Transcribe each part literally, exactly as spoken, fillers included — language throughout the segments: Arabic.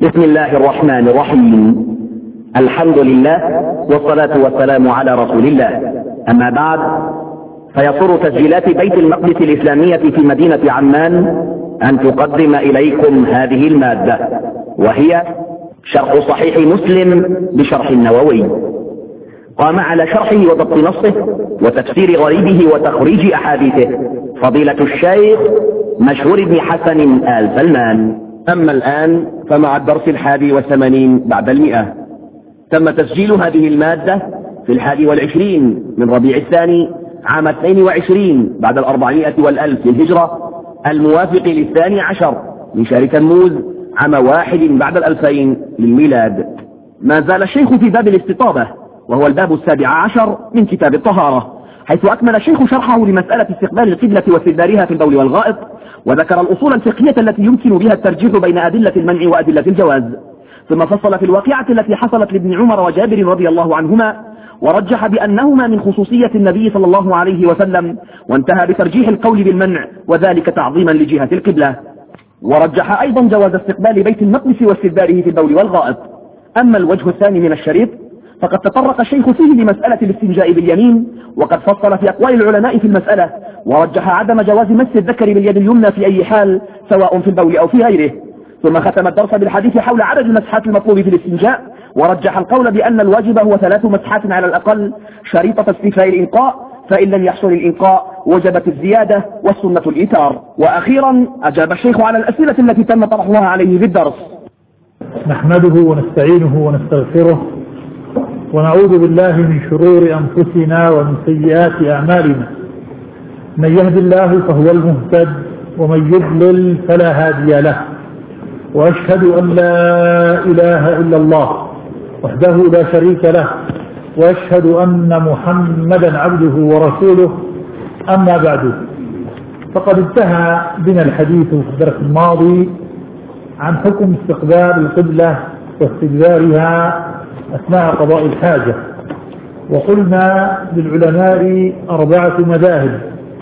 بسم الله الرحمن الرحيم. الحمد لله والصلاة والسلام على رسول الله. أما بعد، فيسر تسجيلات بيت المقدس الإسلامية في مدينة عمان أن تقدم إليكم هذه المادة، وهي شرح صحيح مسلم بشرح النووي. قام على شرحه وضبط نصه وتفسير غريبه وتخريج أحاديثه فضيلة الشيخ مشهور بن حسن آل سلمان. أما الآن فمع الدرس الحادي والثمانين بعد المئة. تم تسجيل هذه المادة في الحادي والعشرين من ربيع الثاني عام اثنين وعشرين بعد الأربعمائة والألف للهجرة، الموافق للثاني عشر من شهر تموز عام واحد بعد الألفين للميلاد. ما زال الشيخ في باب الاستطابة، وهو الباب السابع عشر من كتاب الطهارة، حيث أكمل الشيخ شرحه لمسألة استقبال القبلة واستدبارها في البول والغائط، وذكر الأصول الفقهية التي يمكن بها الترجيح بين أدلة المنع وأدلة الجواز، ثم فصل في الواقعة التي حصلت لابن عمر وجابر رضي الله عنهما، ورجح بأنهما من خصوصية النبي صلى الله عليه وسلم، وانتهى بترجيح القول بالمنع، وذلك تعظيما لجهة القبلة. ورجح أيضا جواز استقبال بيت المقدس واستدباره في البول والغائط. أما الوجه الثاني من الشريط فقد تطرق الشيخ فيه لمسألة الاستنجاء باليمين، وقد فصل في أقوال العلماء في المسألة، ورجح عدم جواز مس الذكر باليد اليمنى في أي حال سواء في البول أو في غيره. ثم ختم الدرس بالحديث حول عدد المسحات المطلوب في الاستنجاء، ورجح القول بأن الواجب هو ثلاث مسحات على الأقل شريطة استيفاء الإنقاء، فإن لم يحصل الإنقاء وجبت الزيادة والسنة الإيثار. وأخيرا أجاب الشيخ على الأسئلة التي تم طرحها عليه في الدرس. نحمده ونستعينه ونستغفره ونعوذ بالله من شرور أنفسنا ومن سيئات أعمالنا. من يهد الله فهو المهتد، ومن يضلل فلا هادي له. وأشهد أن لا إله إلا الله وحده لا شريك له، وأشهد أن محمدا عبده ورسوله. أما بعد، فقد انتهى بنا الحديث في الدرس الماضي عن حكم استقبال القبلة واستدبارها أثناء قضاء الحاجة، وقلنا للعلماء أربعة مذاهب،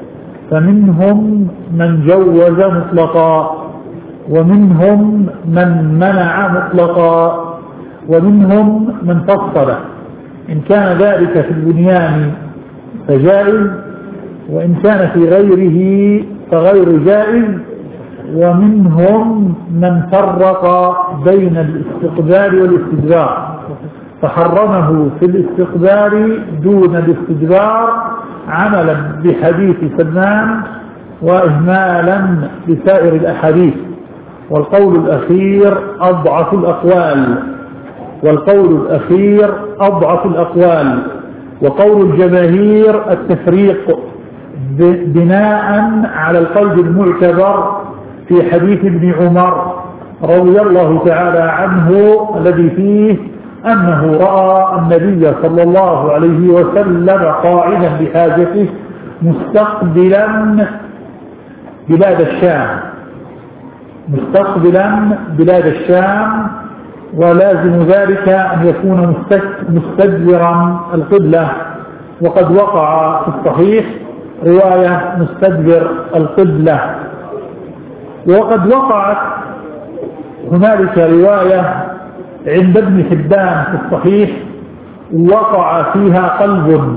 فمنهم من جوز مطلقا، ومنهم من منع مطلقا، ومنهم من فصل. إن كان ذلك في البنيان فجائز، وإن كان في غيره فغير جائز. ومنهم من فرق بين الاستقبال والاستدبار، فحرمه في الاستقبال دون الاستدبار عملا بحديث سلمان وإهمالا بسائر الأحاديث. والقول الأخير أضعف الأقوال والقول الأخير أضعف الأقوال وقول الجماهير التفريق بناء على القول المعتبر في حديث ابن عمر رضي الله تعالى عنه الذي فيه أنه رأى النبي صلى الله عليه وسلم قاعدا بحاجته مستقبلا بلاد الشام مستقبلا بلاد الشام ولازم ذلك أن يكون مستدبرا القبلة. وقد وقع في الصحيح رواية مستدبر القبلة، وقد وقعت هنالك رواية عند ابن حبان في الصحيح وقع فيها قلب،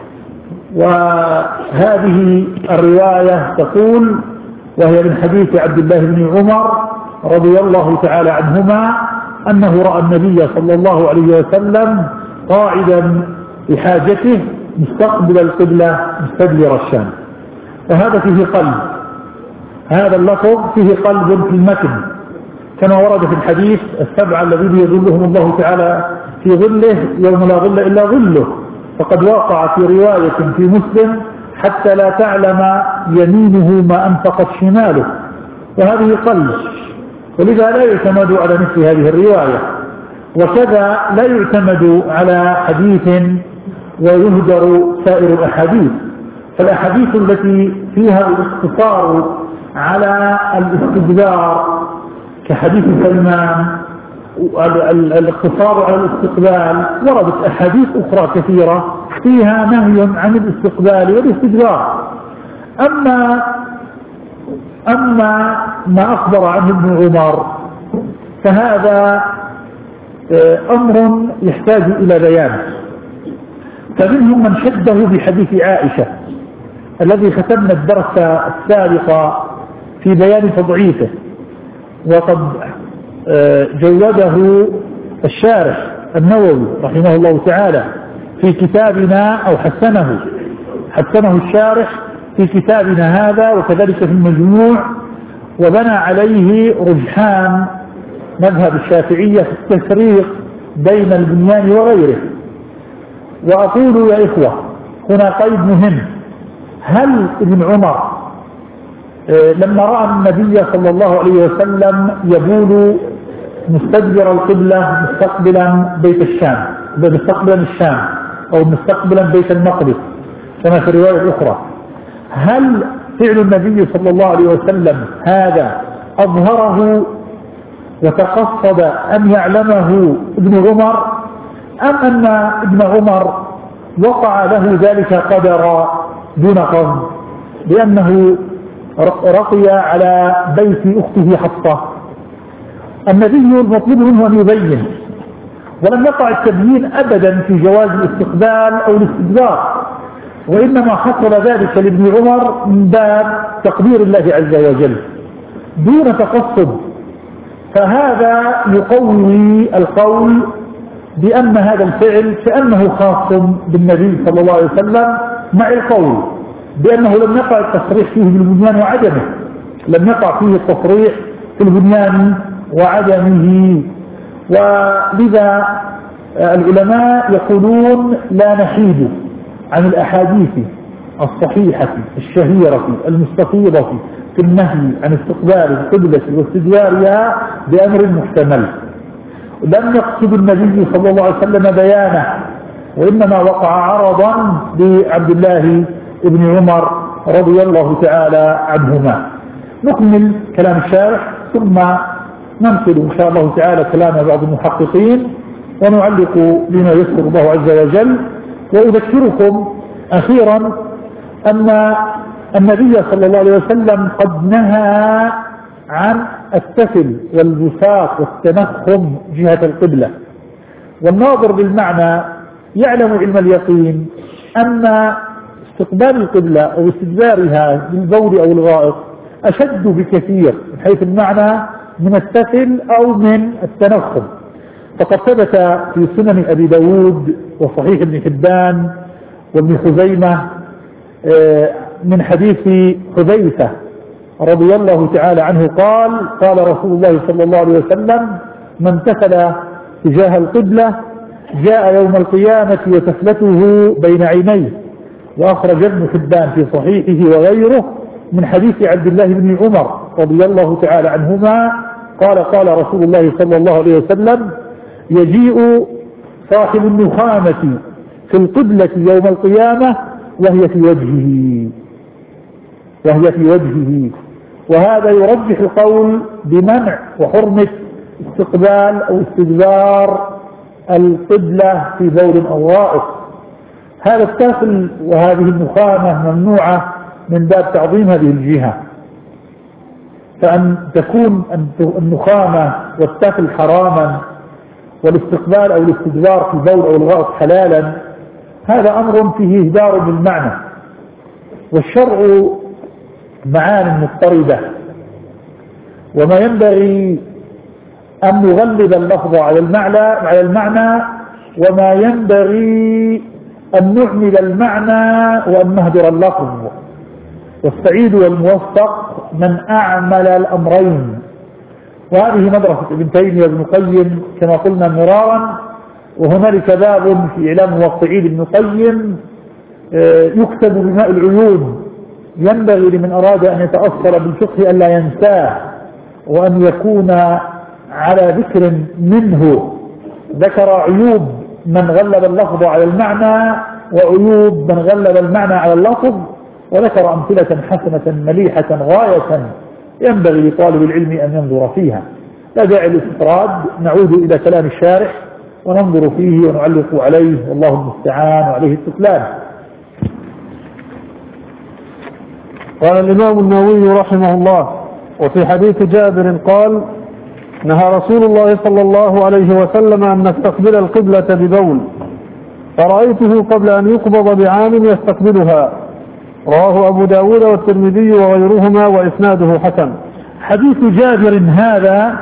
وهذه الرواية تقول، وهي من حديث عبد الله بن عمر رضي الله تعالى عنهما أنه رأى النبي صلى الله عليه وسلم قاعدا بحاجته مستقبل القبلة مستدبر الشام. فهذا فيه قلب، هذا اللفظ فيه قلب في المتن، كما ورد في الحديث السبعة الذين يظلهم الله تعالى في ظله يوم لا ظل إلا ظله. فقد وقع في رواية في مسلم حتى لا تعلم يمينه ما أنفقت شماله، وهذه قلب، ولذا لا يعتمد على مثل هذه الرواية. وكذا لا يعتمد على حديث ويهدر سائر الأحاديث. فالأحاديث التي فيها الاقتصار على الاستدبار كحديث سلمان، الاقتصار على الاستقبال، وردت أحاديث أخرى كثيرة فيها نهي عن الاستقبال والاستدبار. أما أما ما أخبر عنه ابن عمر فهذا أمر يحتاج إلى بيان. فمنهم من شده بحديث عائشة الذي ختمنا الدرس السابق في بيان تضعيفه، وقد جوده الشارح النووي رحمه الله تعالى في كتابنا، أو حسنه حسنه الشارح في كتابنا هذا، وكذلك في المجموع، وبنى عليه رجحان مذهب الشافعية في التفريق بين البنيان وغيره. وأقول يا إخوة هنا قيد مهم: هل ابن عمر لما رأى النبي صلى الله عليه وسلم يبول مستدبر القبلة مستقبلا بيت الشام، مستقبلا الشام أو مستقبلا بيت المقدس كما في الرواية الأخرى، هل فعل النبي صلى الله عليه وسلم هذا أظهره وتقصد أن يعلمه ابن عمر، أم أن ابن عمر وقع له ذلك قدرا دون قصد لأنه رقي على بيت أخته حفصة؟ النبي المطلوب منه أن يبين، ولم يقع التبيين أبدا في جواز الاستقبال أو الاستدبار، وإنما حصل ذلك لابن عمر من باب تقدير الله عز وجل دون تقصد. فهذا يقوي القول بأن هذا الفعل كأنه خاص بالنبي صلى الله عليه وسلم، مع القول بأنه لم يقع التصريح فيه بالبنيان وعدمه، لم يقع فيه التصريح في البنيان وعدمه. ولذا العلماء يقولون لا نحيد عن الأحاديث الصحيحة الشهيرة المستفيضة في النهي عن استقبال القبلة واستدبارها بأمر محتمل. لم يقصد النبي صلى الله عليه وسلم بيانه، وإنما وقع عرضا لعبد الله بن عمر رضي الله تعالى عنهما. نكمل كلام الشارح ثم ننقل إن شاء الله تعالى كلام بعض المحققين ونعلق بما يسر الله عز وجل. وأذكركم أخيرا أن النبي صلى الله عليه وسلم قد نهى عن التفل والبساط والتنخم جهة القبلة، والناظر بالمعنى يعلم علم اليقين أن استقبال القبلة أو استدبارها بالبول أو الغائط أشد بكثير من حيث المعنى من التفل أو من التنخم. فقد ثبت في سنن أبي داود وصحيح ابن حبان وابن خزيمة من حديث حذيفة رضي الله تعالى عنه قال: قال رسول الله صلى الله عليه وسلم: من تفل تجاه القبلة جاء يوم القيامة وتفلته بين عينيه. وأخرج ابن حبان في صحيحه وغيره من حديث عبد الله بن عمر رضي الله تعالى عنهما قال: قال رسول الله صلى الله عليه وسلم: يجيء صاحب النخامة في القبلة يوم القيامة وهي في وجهه وهي في وجهه وهذا يرجح القول بمنع وحرمة استقبال أو استدبار القبلة في بول أو غائط. هذا التفل وهذه النخامة ممنوعة من باب تعظيم هذه الجهة، فأن تكون النخامة والتفل حراما والاستقبال أو الاستدبار في بول أو الغائط حلالا، هذا أمر فيه إهدار بالمعنى. والشرع معان مضطردة، وما ينبغي أن نغلب اللفظ على المعنى على المعنى وما ينبغي أن نعمل المعنى وأن نهدر اللفظ. والسعيد والموفق من أعمل الأمرين. وهذه مدرسة ابن تيمية وابن القيم كما قلنا مرارا. وهنالك باب في إعلام موقعين ابن القيم يكتب بماء العيون، ينبغي لمن أراد أن يتأثر بالفقه أن لا ينساه، وأن يكون على ذكر منه. ذكر عيوب من غلب اللفظ على المعنى وعيوب من غلب المعنى على اللفظ، وذكر أمثلة حسنة مليحة غاية ينبغي لطالب العلم أن ينظر فيها. لا داعي للاستطراد، نعود إلى كلام الشارح وننظر فيه ونعلق عليه، والله المستعان وعليه التكلان. قال الإمام النووي رحمه الله: وفي حديث جابر قال: نهى رسول الله صلى الله عليه وسلم أن نستقبل القبلة ببول، فرأيته قبل أن يقبض بعام يستقبلها. رواه أبو داود والترمذي وغيرهما وإسناده حسن. حديث جابر هذا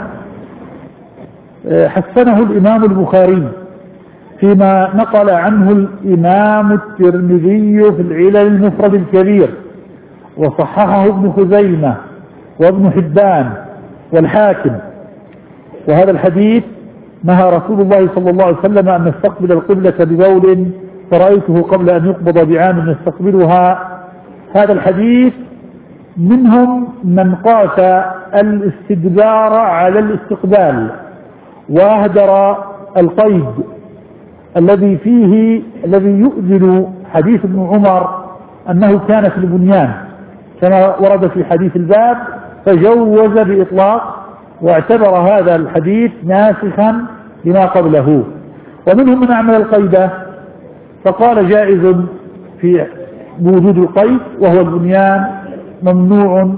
حسنه الإمام البخاري فيما نقل عنه الإمام الترمذي في العلل المفرد الكبير، وصححه ابن خزيمة وابن حبان والحاكم. وهذا الحديث نهى رسول الله صلى الله عليه وسلم أن نستقبل القبلة ببول، فرأيته قبل أن يقبض بعام يستقبلها. هذا الحديث منهم من قاس الاستدبار على الاستقبال، وأهدر القيد الذي فيه الذي يؤذن حديث ابن عمر أنه كان في البنيان كما ورد في حديث الباب، فجوز بإطلاق واعتبر هذا الحديث ناسخا لما قبله. ومنهم من أعمل القيد فقال جائز في وجود القيد، وهو البنيان ممنوع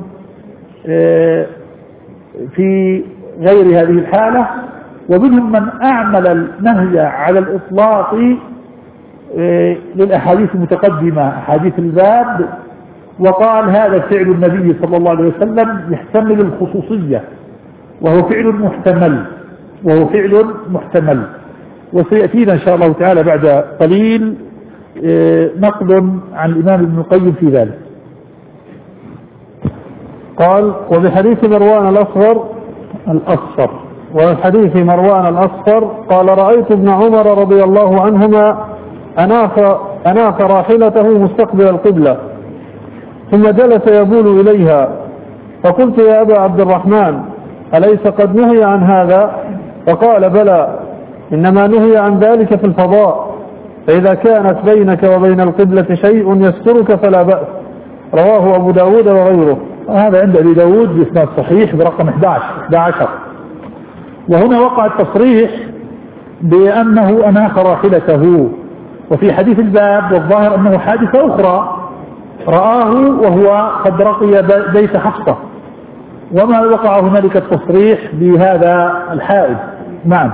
في غير هذه الحالة. ومنهم من أعمل النهي على الإطلاق للأحاديث المتقدمة، أحاديث الباب، وقال هذا فعل النبي صلى الله عليه وسلم يحتمل الخصوصية، وهو فعل محتمل وهو فعل محتمل وسيأتينا إن شاء الله تعالى بعد قليل نقل عن الإمام ابن القيم في ذلك. قال: وبحديث مروان الأصفر الأصفر وحديث مروان الأصفر قال: رأيت ابن عمر رضي الله عنهما أناخ, أناخ راحلته مستقبل القبلة، ثم جلس يبول إليها، فقلت: يا أبا عبد الرحمن، أليس قد نهي عن هذا؟ فقال: بلى، إنما نهي عن ذلك في الفضاء، فإذا كانت بينك وبين القبلة شيء يسترك فلا بأس. رواه أبو داود وغيره. هذا عند أبي داود بإسناد صحيح برقم أحد عشر. وهنا وقع التصريح بأنه أناخ راحلته، وفي حديث الباب والظاهر أنه حادثة أخرى رآه وهو قد رقي بيت حفصة، وما وقع هنالك التصريح بهذا الحائد. نعم.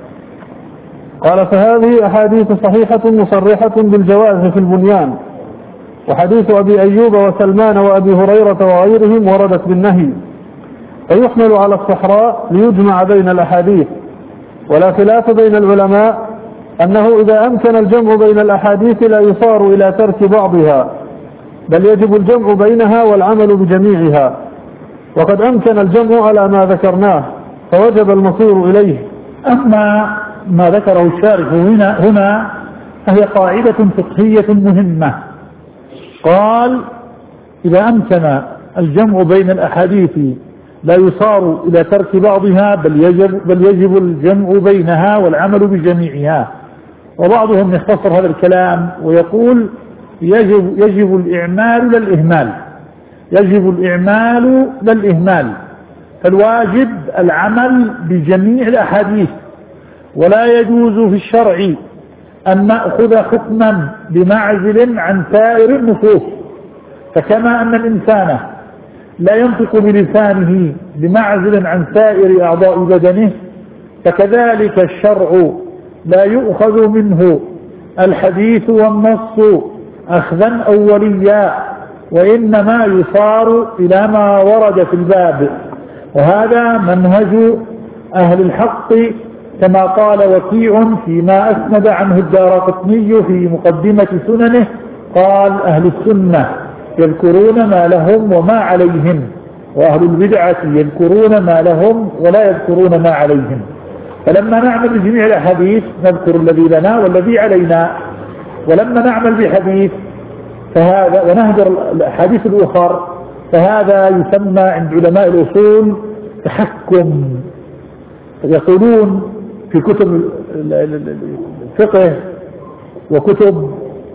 قال: فهذه أحاديث صحيحة مصرحة بالجواز في البنيان، وحديث أبي أيوب وسلمان وأبي هريرة وغيرهم وردت بالنهي، فيحمل على الصحراء ليجمع بين الأحاديث. ولا خلاف بين العلماء أنه إذا أمكن الجمع بين الأحاديث لا يصار إلى ترك بعضها، بل يجب الجمع بينها والعمل بجميعها، وقد أمكن الجمع على ما ذكرناه فوجب المصير إليه. أما ما ذكره الشارح هنا, هنا فهي قاعدة فقهية مهمة. قال: إذا أمكن الجمع بين الأحاديث لا يصار إلى ترك بعضها، بل يجب, بل يجب الجمع بينها والعمل بجميعها. وبعضهم يختصر هذا الكلام ويقول: يجب, يجب الإعمال للإهمال يجب الإعمال للإهمال فالواجب العمل بجميع الأحاديث، ولا يجوز في الشرع أن نأخذ حكما بمعزل عن سائر النصوص. فكما أن الإنسان لا ينطق بلسانه بمعزل عن سائر أعضاء بدنه، فكذلك الشرع لا يؤخذ منه الحديث والنص أخذا أوليا، وإنما يصار إلى ما ورد في الباب. وهذا منهج أهل الحق كما قال وكيع فيما أسند عنه الدارقطني في مقدمة سننه، قال: أهل السنة يذكرون ما لهم وما عليهم، وأهل البدعة يذكرون ما لهم ولا يذكرون ما عليهم. فلما نعمل بجميع الأحاديث نذكر الذي لنا والذي علينا، ولما نعمل بحديث فهذا ونهجر الأحاديث الأخر فهذا يسمى عند علماء الأصول تحكم. يقولون في كتب الفقه وكتب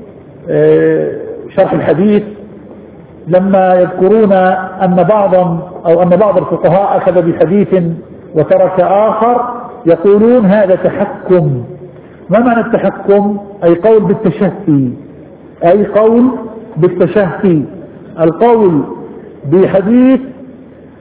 شرح الحديث لما يذكرون أن بعضا أو أن بعض الفقهاء أخذ بحديث وترك آخر، يقولون هذا تحكم. ما معنى التحكم؟ أي قول بالتشهي أي قول بالتشهي القول بحديث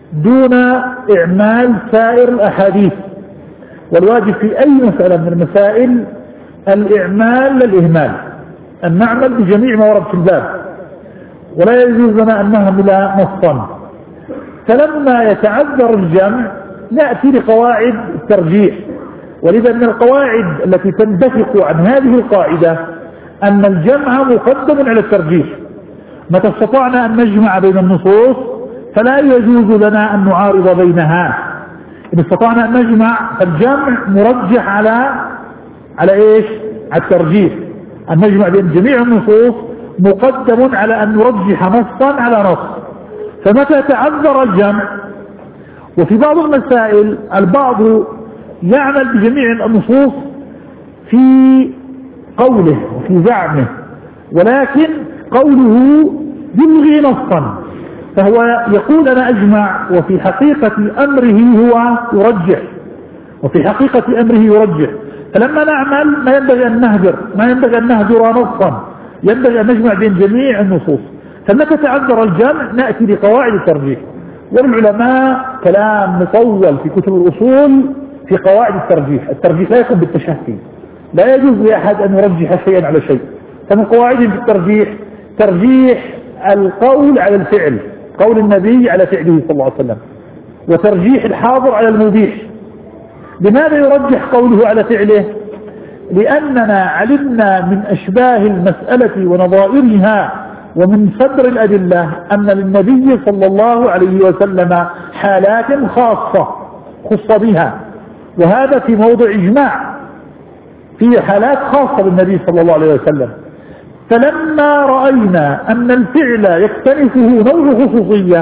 دون إعمال سائر الأحاديث. والواجب في أي مسألة من المسائل الإعمال للإهمال، أن نعمل بجميع ما ورد في الباب، ولا يجوز لنا أن نهمل نصا. فلما يتعذر الجمع نأتي لقواعد الترجيح، ولذا من القواعد التي تنبثق عن هذه القاعدة أن الجمع مقدم على الترجيح. متى استطعنا أن نجمع بين النصوص فلا يجوز لنا أن نعارض بينها. إن استطعنا أن نجمع فالجمع مرجح على على إيش؟ على الترجيح. أن نجمع بين جميع النصوص مقدم على أن نرجح نصا على نص. فمتى تعذر الجمع، وفي بعض المسائل البعض يعمل بجميع النصوص في قوله وفي زعمه، ولكن قوله يلغي نصا، فهو يقول أنا أجمع وفي حقيقة أمره هو يرجح، وفي حقيقة أمره يرجح. فلما نعمل ما ينبغي أن نهدر ما ينبغي أن نهدر نصا، ينبغي أن نجمع بين جميع النصوص. فمتى تعذر الجمع نأتي لقواعد الترجيح. والعلماء كلام مطول في كتب الأصول في قواعد الترجيح. الترجيح لا يكون بالتشهي، لا يجوز لأحد أن يرجح شيئا على شيء. فمن قواعدهم في الترجيح ترجيح القول على الفعل، قول النبي على فعله صلى الله عليه وسلم، وترجيح الحاضر على المبيح. لماذا يرجح قوله على فعله؟ لأننا علمنا من أشباه المسألة ونظائرها ومن صدر الأدلة أن للنبي صلى الله عليه وسلم حالات خاصة خص بها، وهذا في موضع إجماع، في حالات خاصة بالنبي صلى الله عليه وسلم. فلما رأينا أن الفعل يكتنفه نوع خصوصية،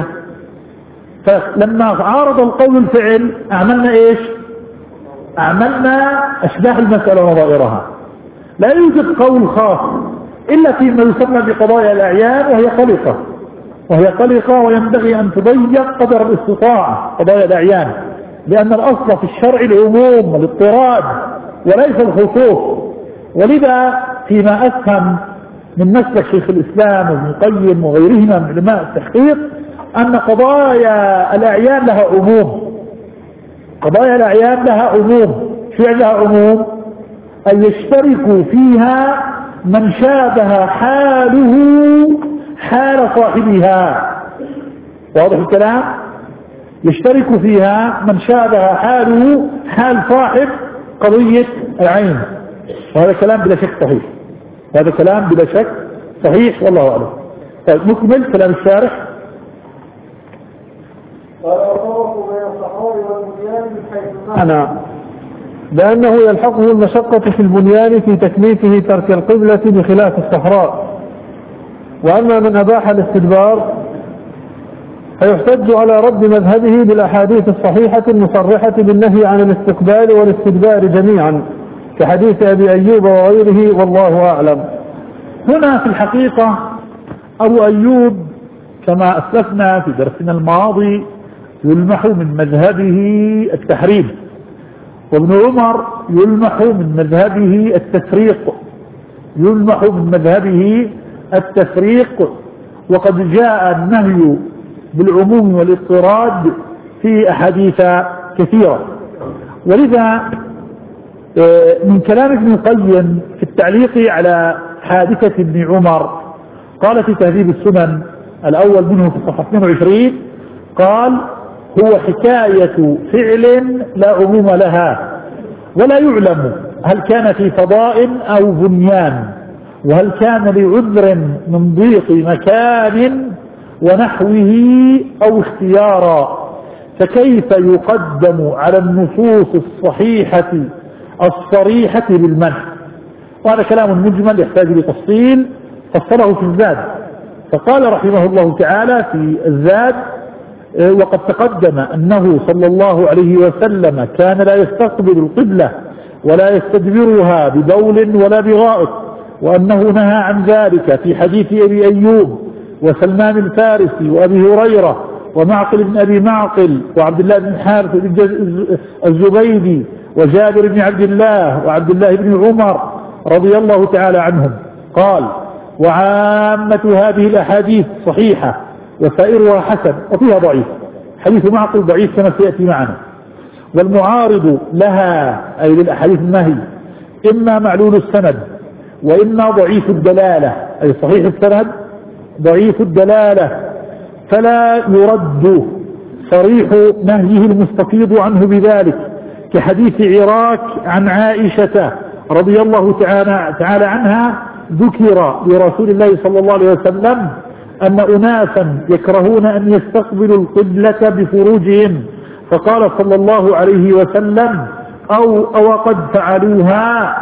فلما عارض القول الفعل أعملنا إيش؟ أعملنا أشباه المسألة ونظائرها. لا يوجد قول خاص إلا فيما يسمى بقضايا الأعيان، وهي قلقة وهي قلقة وينبغي أن تضيق قدر الاستطاعة قضايا الأعيان، لأن الأصل في الشرع العموم والاضطراد وليس الخصوص. ولذا فيما أفهم من مسلك شيخ الإسلام وابن القيم وغيرهما من علماء التحقيق أن قضايا الأعيان لها عموم. قضايا الأعيان لها عموم. شو لها عموم؟ أن يشترك فيها من شابه حاله حال صاحبها. واضح الكلام؟ يشترك فيها من شابه حاله حال صاحب قضية العين. وهذا كلام بلا شك صحيح، هذا كلام بلا شك صحيح والله أعلم. طيب نكمل كلام الشارح. قال الفرق بين الصحراء والبنيان من حيث أنا لأنه يلحقه المشقة في البنيان في تكليفه ترك القبلة بخلاف الصحراء. وأما من أباح الاستدبار فيحتج على رد مذهبه بالأحاديث الصحيحة المصرحة بالنهي عن الاستقبال والاستدبار جميعا كحديث أبي أيوب وغيره والله أعلم. هنا في الحقيقة أبو أيوب كما أسلفنا في درسنا الماضي يلمح من مذهبه التحريم، وابن عمر يلمح من مذهبه التفريق يلمح من مذهبه التفريق وقد جاء النهي بالعموم والاضطراد في أحاديث كثيرة. ولذا من كلام ابن القيم في التعليق على حادثة ابن عمر قال في تهذيب السنن الأول منه في الصفحة اثنين وعشرين قال هو حكاية فعل لا عموم لها، ولا يعلم هل كان في فضاء أو بنيان، وهل كان لعذر من ضيق مكان ونحوه أو اختيارا، فكيف يقدم على النصوص الصحيحة الصريحة بالمنع. وهذا كلام مجمل يحتاج لتفصيل فصله في الزاد. فقال رحمه الله تعالى في الزاد وقد تقدم أنه صلى الله عليه وسلم كان لا يستقبل القبلة ولا يستدبرها ببول ولا بغائط، وأنه نهى عن ذلك في حديث أبي أيوب وسلمان الفارسي وأبي هريرة ومعقل بن أبي معقل وعبد الله بن حارث الزبيدي وجابر بن عبد الله وعبد الله بن عمر رضي الله تعالى عنهم. قال وعامة هذه الأحاديث صحيحة وسائرها حسن وفيها ضعيف. حديث معقل ضعيف كما سيأتي معنا. والمعارض لها أي للأحاديث النهي إما معلول السند وإما ضعيف الدلالة، أي صحيح السند ضعيف الدلالة، فلا يرد صريح نهيه المستفيض عنه بذلك، كحديث عراك عن عائشة رضي الله تعالى عنها ذكر لرسول الله صلى الله عليه وسلم أن أناسا يكرهون أن يستقبلوا القبلة بفروجهم، فقال صلى الله عليه وسلم أو, أو قد فعلوها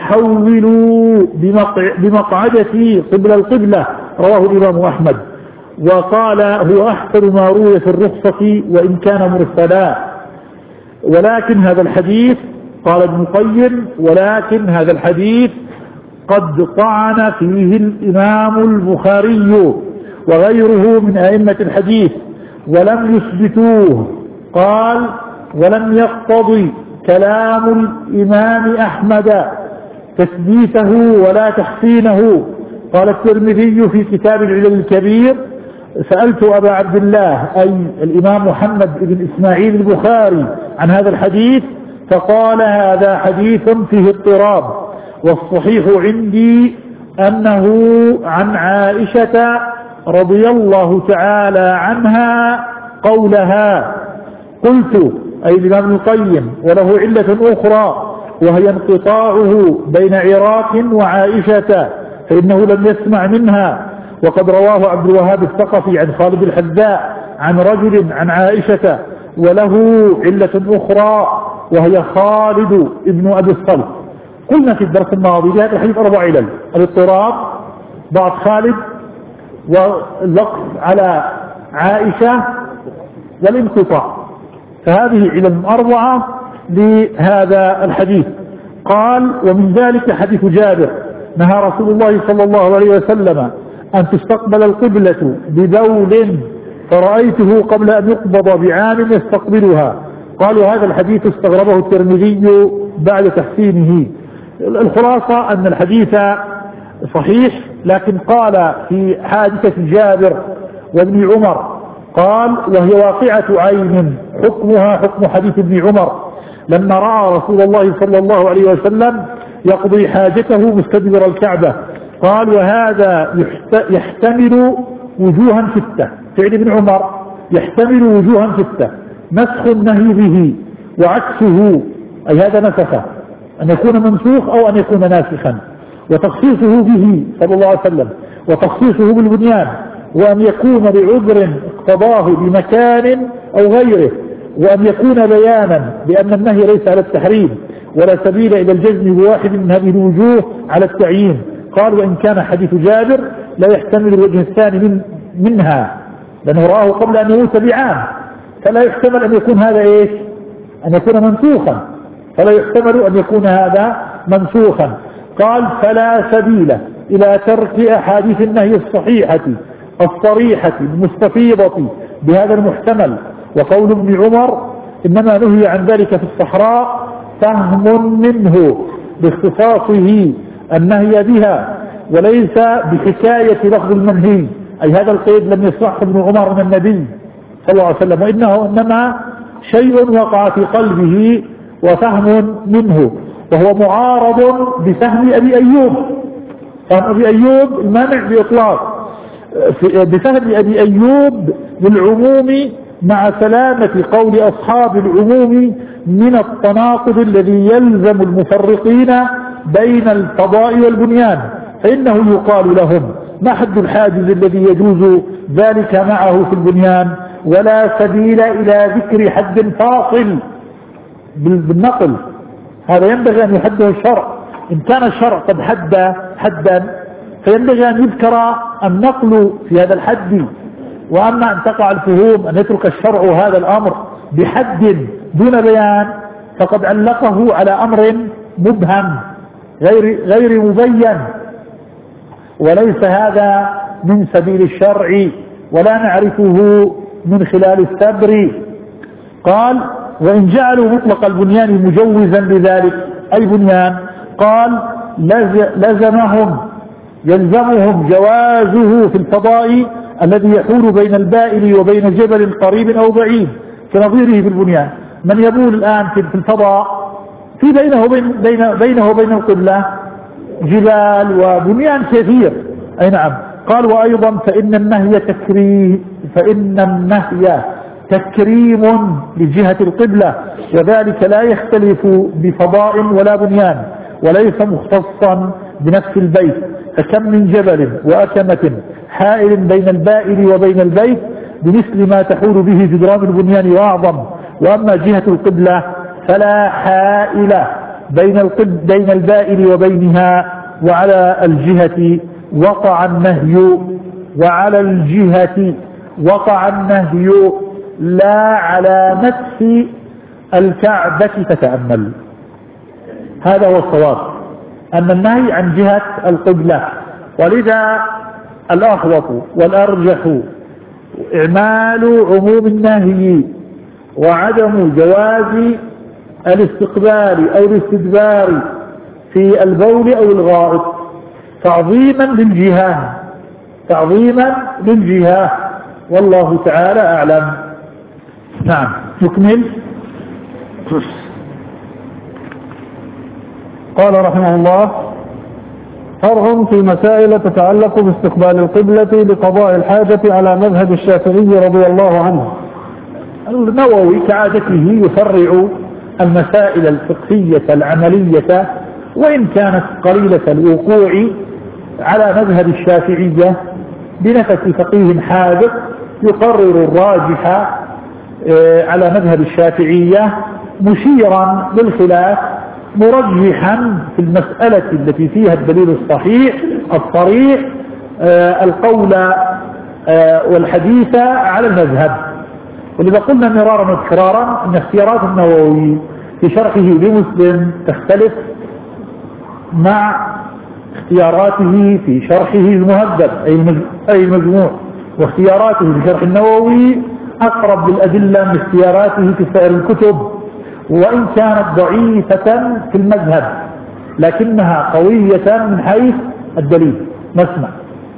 حولوا بمقعدتي قبل القبلة، رواه الإمام أحمد. وقال هو أحسن ما روي في الرخصة وإن كان مرسلا. ولكن هذا الحديث قال ابن القيم ولكن هذا الحديث قد طعن فيه الإمام البخاري وغيره من أئمة الحديث ولم يثبتوه. قال ولم يقتضي كلام الإمام أحمد تثبيته ولا تحسينه. قال الترمذي في كتاب العلل الكبير سألت أبا عبد الله أي الإمام محمد بن إسماعيل البخاري عن هذا الحديث فقال هذا حديث فيه اضطراب، والصحيح عندي أنه عن عائشة رضي الله تعالى عنها قولها. قلت أي الإمام ابن القيم وله علة أخرى وهي انقطاعه بين عراك وعائشة فإنه لم يسمع منها، وقد رواه عبد الوهاب الثقفي عن خالد الحذاء عن رجل عن عائشة وله علة أخرى وهي خالد ابن أبي الصلت. قلنا في الدرس الماضي بهذا الحديث أربع علل: الاضطراب، ضعف خالد، واللقص على عائشة، والانقطاع. فهذه علل أربعة لهذا الحديث. قال ومن ذلك حديث جابر نهى رسول الله صلى الله عليه وسلم أن تستقبل القبلة ببول فرأيته قبل أن يقبض بعام يستقبلها. قالوا هذا الحديث استغربه الترمذي بعد تحسينه. الخلاصة أن الحديث صحيح، لكن قال في حادثة جابر وابن عمر قال وهي واقعة عين حكمها حكم حديث ابن عمر لما رأى رسول الله صلى الله عليه وسلم يقضي حاجته مستدبر الكعبة. قال وهذا يحتمل وجوها ستة، فعل ابن عمر يحتمل وجوها ستة: نسخ النهي به، وعكسه أي هذا نسخه أن يكون منسوخ أو أن يكون ناسخا، وتخصيصه به صلى الله عليه وسلم، وتخصيصه بالبنيان، وأن يكون لعذر اقتضاه بمكان أو غيره، وأن يكون بيانا بأن النهي ليس على التحريم ولا سبيل إلى الجزم بواحد من هذه الوجوه على التعيين. قال وإن كان حديث جابر لا يحتمل الوجه الثاني من منها لأنه رآه قبل أن يموت بعام، فلا يحتمل أن يكون هذا إيش؟ أن يكون منسوخا، فلا يحتمل أن يكون هذا منسوخا. قال فلا سبيل إلى ترك أحاديث النهي الصحيحة الصريحة المستفيضة بهذا المحتمل. وقول ابن عمر إنما نهي عن ذلك في الصحراء فهم منه باختصاصه النهي بها وليس بحكاية لفظ المنهي، أي هذا القيد لم يصح ابن عمر من النبي صلى الله عليه وسلم، وإنه إنما شيء وقع في قلبه وفهم منه، وهو معارض بفهم أبي أيوب. فهم أبي أيوب المانع بإطلاق، بفهم أبي أيوب للعموم مع سلامة قول أصحاب العموم من التناقض الذي يلزم المفرقين بين الفضاء والبنيان، فإنه يقال لهم ما حد الحاجز الذي يجوز ذلك معه في البنيان، ولا سبيل إلى ذكر حد فاصل بالنقل. هذا ينبغي أن يحده الشرع. إن كان الشرع قد حد حدا فينبغي أن يذكر النقل في هذا الحد، وأما أن تقع الفهوم أن يترك الشرع هذا الأمر بحد دون بيان فقد علقه على أمر مبهم غير غير مبين، وليس هذا من سبيل الشرع ولا نعرفه من خلال السبر. قال وإن جعلوا مطلق البنيان مجوزا لذلك أي بنيان، قال لزمهم يلزمهم جوازه في الفضاء الذي يحول بين البائل وبين جبل قريب أو بعيد كنظيره في البنيان. من يبول الآن في الفضاء في بينه وبين بين بينه وبين القبلة جبال وبنيان كثير. أي نعم. قال وأيضا فإن النهي تكريم فإن النهي تكريم لجهة القبلة، وذلك لا يختلف بفضاء ولا بنيان، وليس مختصا بنفس البيت. فكم من جبل وأكمة حائل بين البائل وبين البيت بمثل ما تحول به جدران البنيان وأعظم. وأما جهة القبلة فلا حائل بين القبل بين البائل وبينها، وعلى الجهة وقع النهي وعلى الجهة وقع النهي لا على نفس الكعبة فتأمل. هذا هو الصواب، أن النهي عن جهة القبلة. ولذا الأخوف والأرجح إعمال عموم النهي وعدم جواز الاستقبال أو الاستدبار في البول أو الغائط تعظيما للجهة تعظيما للجهة والله تعالى أعلم. نعم نكمل. قال رحمه الله: فرع في مسائل تتعلق باستقبال القبلة لقضاء الحاجة على مذهب الشافعي رضي الله عنه. النووي كعادته يفرع المسائل الفقهية العملية وإن كانت قليلة الوقوع على مذهب الشافعية بنفس فقيه حاذق يقرر الراجح على مذهب الشافعية مشيرا للخلاف مرجحا في المسألة التي فيها الدليل الصحيح الصريح القول والحديث على المذهب. ولذا قلنا مرارا وتكرارا أن اختيارات النووي في شرحه لمسلم تختلف مع اختياراته في شرحه المهذب أي المجموع، واختياراته في شرح النووي أقرب للأدلة من اختياراته في سائر الكتب، وإن كانت ضعيفة في المذهب لكنها قوية من حيث الدليل. نسمع.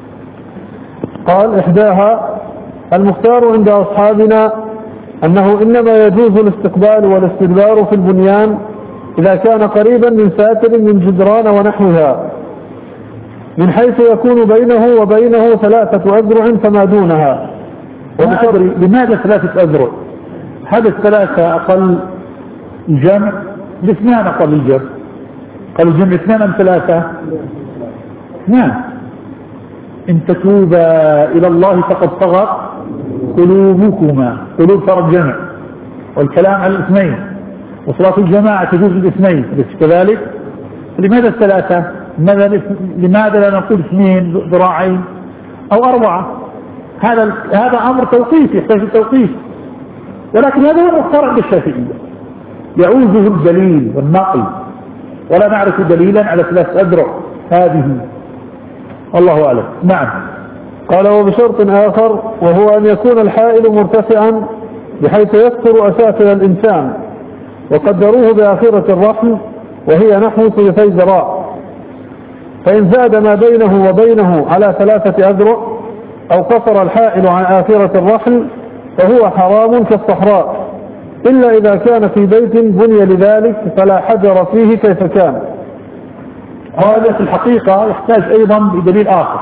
قال: إحداها المختار عند أصحابنا أنه إنما يجوز الاستقبال والاستدبار في البنيان إذا كان قريبا من ساتر من جدران ونحوها، من حيث يكون بينه وبينه ثلاثة أذرع فما دونها. وبصدري لماذا ثلاثة أذرع؟ هذا الثلاثة أقل جمع، الاثنان أقل الجمع. قال الجمع اثنان أم ثلاثة؟ اثنان. إن تتوبا إلى الله فقد طغت قلوبكما. قلوب صار الجمع، والكلام على الاثنين، وصلاة الجماعة تجوز الاثنين كذلك. لماذا الثلاثة؟ لماذا لا نقول اثنين ذراعين أو أربعة؟ هذا هذا أمر توقيف يحتاج التوقيف، ولكن هذا هو المختار عند الشافعية، يعوزه الدليل والنقل، ولا نعرف دليلا على ثلاث أذرع هذه. الله أعلم. نعم. قال: وبشرط آخر وهو أن يكون الحائل مرتفعا بحيث يستر أسافل الإنسان، وقدروه بآخرة الرحل وهي نحو ثلثي ذراع، فإن زاد ما بينه وبينه على ثلاثة أذرع أو قصر الحائل عن آخرة الرحل فهو حرام كالصحراء، إلا إذا كان في بيت بني لذلك فلا حجر فيه كيف كان. هذا في الحقيقة يحتاج أيضا بدليل آخر.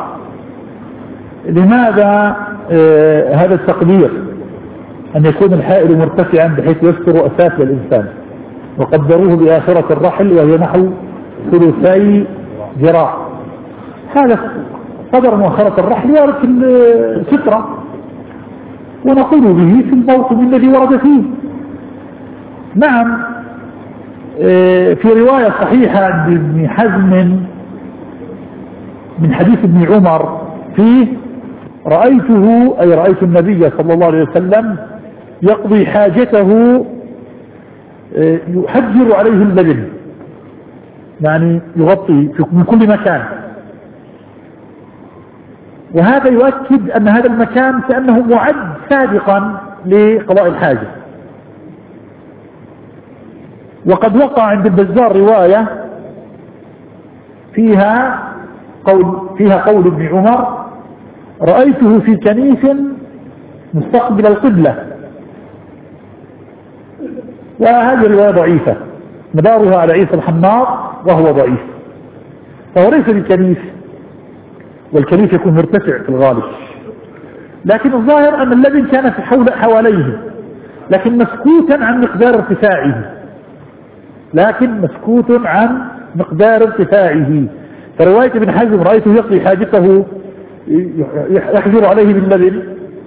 لماذا آه هذا التقدير أن يكون الحائل مرتفعا بحيث يستر أسافل الإنسان، وقدروه بآخرة الرحل وهي نحو ثلثي ذراع؟ هذا قدر مؤخرة الرحل وارد في السترة، ونقول به في الموطن الذي ورد فيه. نعم. في رواية صحيحة عند ابن حزم من حديث ابن عمر فيه: رأيته أي رأيت النبي صلى الله عليه وسلم يقضي حاجته يحجر عليه اللبن، يعني يغطي من كل مكان، وهذا يؤكد أن هذا المكان كأنه معد سابقا لقضاء الحاجة. وقد وقع عند البزار رواية فيها قول فيها قول ابن عمر: رأيته في كنيس مستقبل القبلة، وهذه الرواية ضعيفة مدارها على عيسى الحمار وهو ضعيف، فهو ليس بالكنيس، والكنيس يكون مرتفع في الغالب، لكن الظاهر أن اللبن كان في حول حواليه، لكن مسكوتا عن مقدار ارتفاعه، لكن مسكوت عن مقدار ارتفاعه. فرواية ابن حزم رأيته يقضي حاجته يحجر عليه باللبن،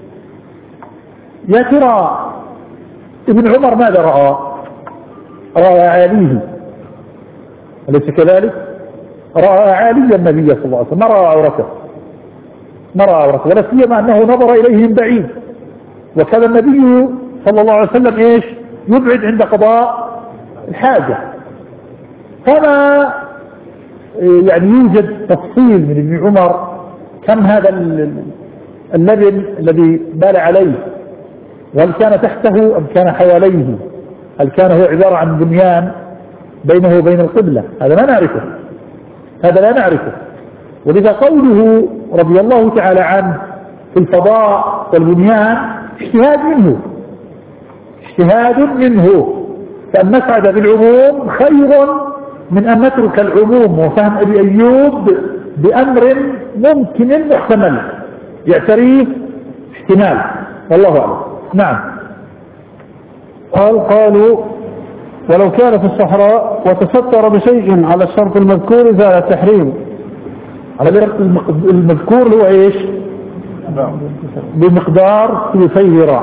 يا ترى ابن عمر ماذا رأى؟ رأى عاليه، أليس كذلك؟ رأى عالي النبي صلى الله عليه وسلم، ما رأى عورته، ما رأى عورته، ولا سيما أنه نظر إليه من بعيد، وكان النبي صلى الله عليه وسلم إيش؟ يبعد عند قضاء الحاجة. فما يعني يوجد تفصيل من ابن عمر كم هذا اللبن الذي بال عليه، وهل كان تحته أم كان حواليه، هل كان هو عبارة عن بنيان بينه وبين القبلة، هذا لا نعرفه، هذا لا نعرفه. ولذا قوله رضي الله تعالى عنه في الفضاء والبنيان اجتهاد منه، اجتهاد منه، فأن نسعد بالعموم خير من أن نترك العموم وفهم أبي أيوب بأمر ممكن محتمل يعتريه احتمال، والله أعلم. نعم. قال قالوا ولو كان في الصحراء وتستر بشيء على الشرط المذكور زال التحريم. على المذكور هو ايش؟ بمقدار ثلثي ذراع،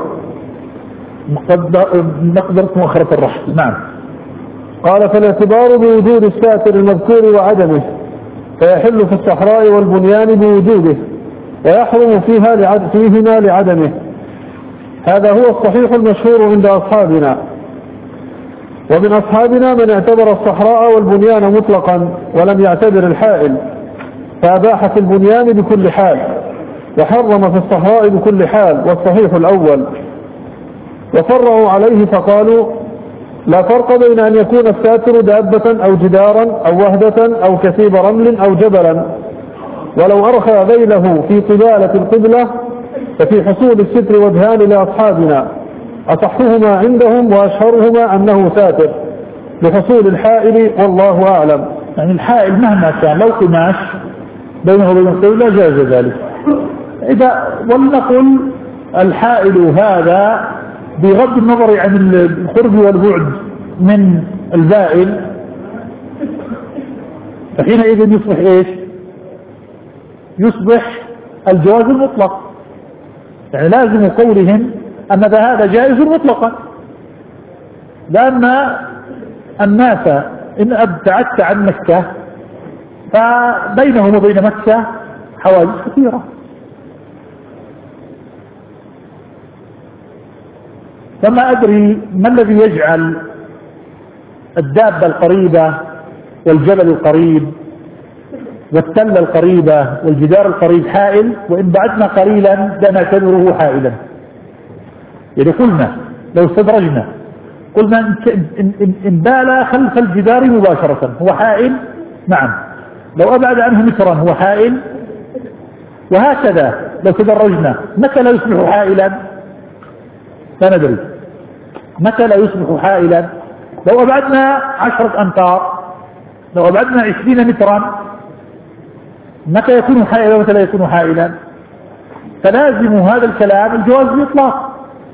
مقدار مؤخرة الرحل. نعم. قال فالاعتبار بوجود الساتر المذكور وعدمه، فيحل في الصحراء والبنيان بوجوده، ويحرم فيها لعد فيهما لعدمه. هذا هو الصحيح المشهور عند أصحابنا. ومن أصحابنا من اعتبر الصحراء والبنيان مطلقا ولم يعتبر الحائل، فأباح في البنيان بكل حال وحرم في الصحراء بكل حال، والصحيح الأول. وفرعوا عليه فقالوا لا فرق بين أن يكون الساتر دابة أو جدارا أو وهدة أو كثيب رمل أو جبلا، ولو أرخى ذيله في قبالة القبلة ففي حصول الستر وجهان لأصحابنا، أصحهما عندهم وأشهرهما أنه ساتر لحصول الحائل، والله أعلم. يعني الحائل مهما كان لو قماش بينه وبين القبلة جاز ذلك. إذا ولنقل الحائل هذا بغض النظر عن القرب والبعد من البائل، فحينئذ يصبح ايش؟ يصبح الجواز المطلق، يعني لازم قولهم أن هذا جائز مطلقا، لأن الناس إن ابتعدت عن مكة فبينهم وبين مكة حواجز كثيرة، فما أدري ما الذي يجعل الدابة القريبة والجبل القريب والتلة القريبة والجدار القريب حائل، وإن بعدنا قليلا لا نعتبره حائلا. يعني قلنا لو استدرجنا قلنا إن, إن, إن بال خلف الجدار مباشرة هو حائل، نعم، لو أبعد عنه مترا هو حائل، وهكذا لو تدرجنا متى لا يصبح حائلا؟ لا ندري متى لا يصبح حائلا. لو أبعدنا عشرة أمتار، لو أبعدنا عشرين مترا متى يكون حائلا ومتى لا يكون حائلا؟ فلازم هذا الكلام الجواز بإطلاق،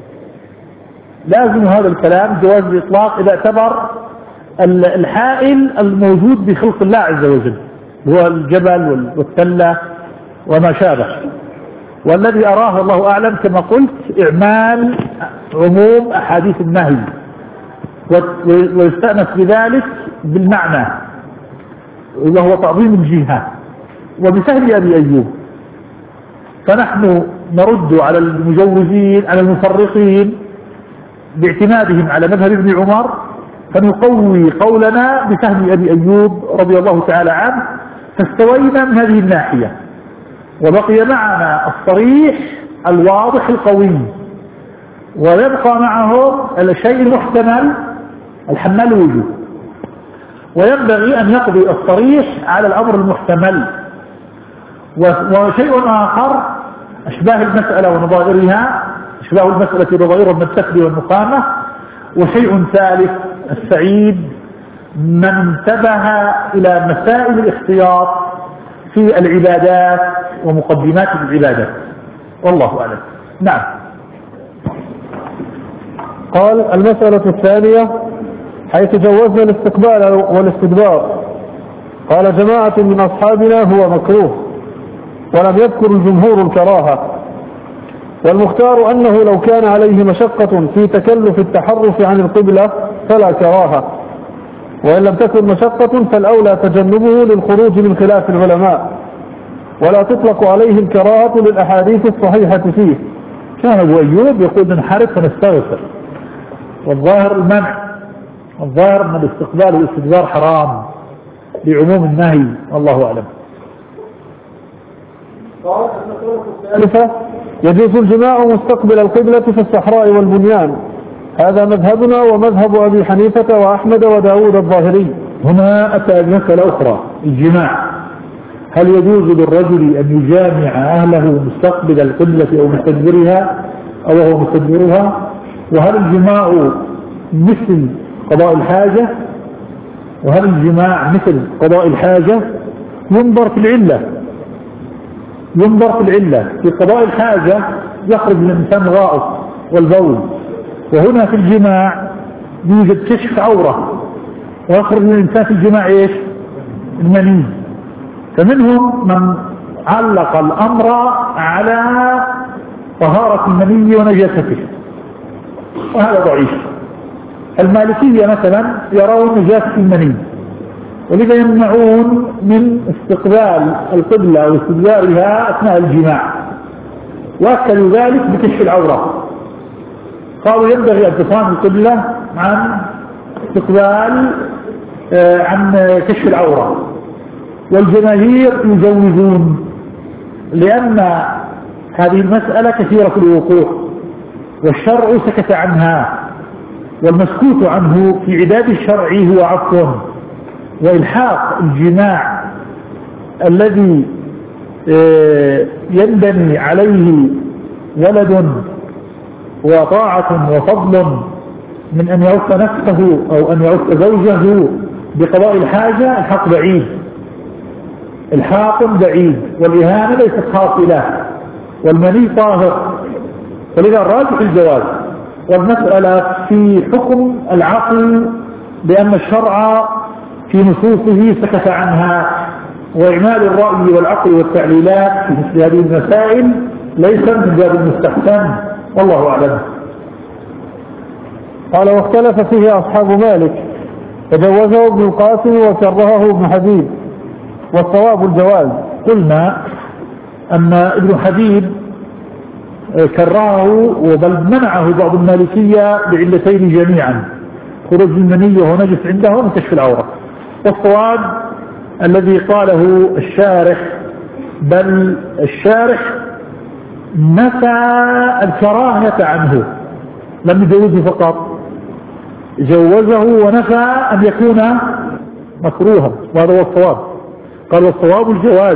لازم هذا الكلام جواز بإطلاق إذا اعتبر الحائل الموجود بخلق الله عز وجل هو الجبل والتلة وما شابه. والذي أراه الله أعلم كما قلت إعمال عموم أحاديث النهي، ويستأنس بذلك بالمعنى وهو تعظيم الجهة وبسهل أبي أيوب. فنحن نرد على المجوزين على المفرقين باعتمادهم على مذهب ابن عمر، فنقوي قولنا بسهل أبي أيوب رضي الله تعالى عنه، فاستوينا من هذه الناحية، وبقي معنا الصريح الواضح القوي، ويبقى معهم الشيء المحتمل الحمال وجوه، وينبغي أن يقضي الصريح على الأمر المحتمل. وشيء آخر أشباه المسألة ونظائرها، أشباه المسألة ونظائرها من التخلي والمقامة. وشيء ثالث السعيد من انتبه إلى مسائل الاحتياط في العبادات ومقدمات العبادات، والله أعلم. نعم. قال: المسألة الثانية حيث جوزنا الاستقبال والاستدبار. قال جماعة من أصحابنا هو مكروه، ولم يذكر الجمهور الكراهة، والمختار أنه لو كان عليه مشقة في تكلف التحرف عن القبلة فلا كراهة، وإن لم تكن مشقة فالأولى تجنبه للخروج من خلاف العلماء، ولا تطلق عليه الكراهة للأحاديث الصحيحة فيه. كان أبو أيوب يقول ننحرف ونستغفر، والظاهر المنع، الظاهر أن الاستقبال والاستدبار حرام لعموم النهي، والله أعلم. الثالثة يجوز الجماع مستقبل القبلة في الصحراء والبنيان، هذا مذهبنا ومذهب أبي حنيفة وأحمد وداود الظاهري. هنا أتى بمسألة أخرى، الجماع. هل يجوز للرجل أن يجامع أهله مستقبل القبلة أو مستدبرها أو هو مستدبرها؟ وهل الجماع مثل قضاء الحاجة؟ وهل الجماع مثل قضاء الحاجة؟ ينظر في العلة، ينظر في العلة. في قضاء الحاجة يخرج الإنسان غائط والبول، وهنا في الجماع يوجد كشف عورة، ويخرج الإنسان في الجماع إيش؟ المني. فمنهم من علق الأمر على طهارة المني ونجاسته، وهذا ضعيف. المالكية مثلا يرون نجاسة المني، ولذا يمنعون من استقبال القبلة واستدبارها أثناء الجماع، وأكدوا ذلك بكشف العورة. قالوا ينبغي أن تصان القبلة عن استقبال آه عن كشف العورة، والجماهير يجوزون، لأن هذه المسألة كثيرة الوقوع والشرع سكت عنها، والمسكوت عنه في عداد الشرع هو عفو، وإلحاق الجماع الذي ينبني عليه ولد وطاعة وفضل من أن يعف نفسه أو أن يعف زوجه بقضاء الحاجة، الحق بعيد، الحاق بعيد، والإهانة ليست حاصلة، والمني طاهر، فلذا الراجح الجواز. والمسألة في حكم العقل، لأن الشرع في نصوصه سكت عنها، وإعمال الرأي والعقل والتعليلات في مثل هذه المسائل ليس من باب المستحسن، والله أعلم. قال: واختلف فيه أصحاب مالك، فجوزه ابن القاسم وكرهه ابن حبيب، والصواب الجواز. قلنا أن ابن حبيب كرهه، وبل منعه بعض المالكية بعلتين جميعا: خروج المني وهو نجس عندهم وكشف العورة. والصواب الذي قاله الشارح، بل الشارح نفى الكراهة عنه، لم يجوزه فقط، جوزه ونفى أن يكون مكروها، وهذا هو الصواب. قال: والصواب الجواز،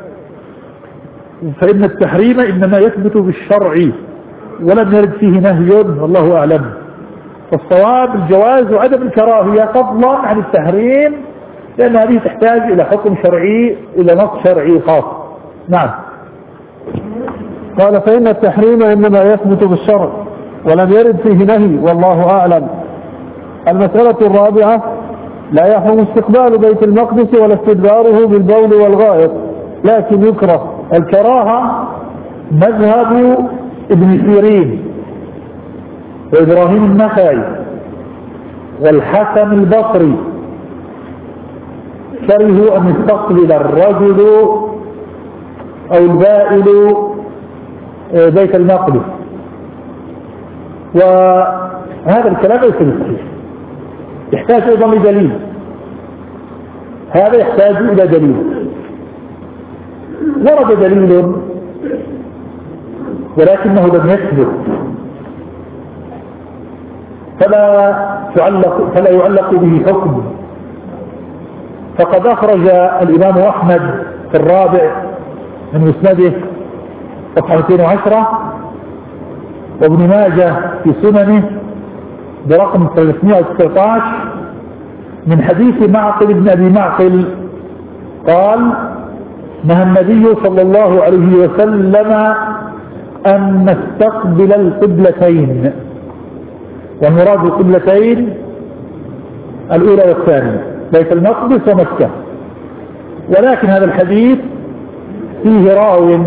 فإن التحريم إنما يثبت بالشرع ولم يرد فيه نهي، والله أعلم. فالصواب الجواز وعدم الكراهية فضلا عن التحريم، لأن هذه تحتاج إلى حكم شرعي، إلى نص شرعي خاص. نعم. قال: فإن التحريم إنما يثبت بالشرع ولم يرد فيه نهي، والله أعلم. المسألة الرابعة: لا يحرم استقبال بيت المقدس ولا استدباره بالبول والغائط، لكن يكره. الكراهة مذهب ابن سيرين وإبراهيم النخعي والحسن البصري، كرهوا أن يستقبل الرجل أو البائل بيت المقدس، وهذا الكلام ليس بالصحيح، يحتاج أيضا لدليل، هذا يحتاج إلى دليل. ورد دليل ولكنه لم يثبت، فلا تعلق فلا يعلق به حكم. فقد أخرج الإمام أحمد في الرابع من مسنده صفحة مئتين وعشرة، وابن ماجه في سننه برقم ثلاثمائة وتسعة عشر من حديث معقل بن أبي معقل قال: نهى النبي صلى الله عليه وسلم أن نستقبل القبلتين، والمراد القبلتين الأولى والثانية، بيت المقدس ومكة. ولكن هذا الحديث فيه راو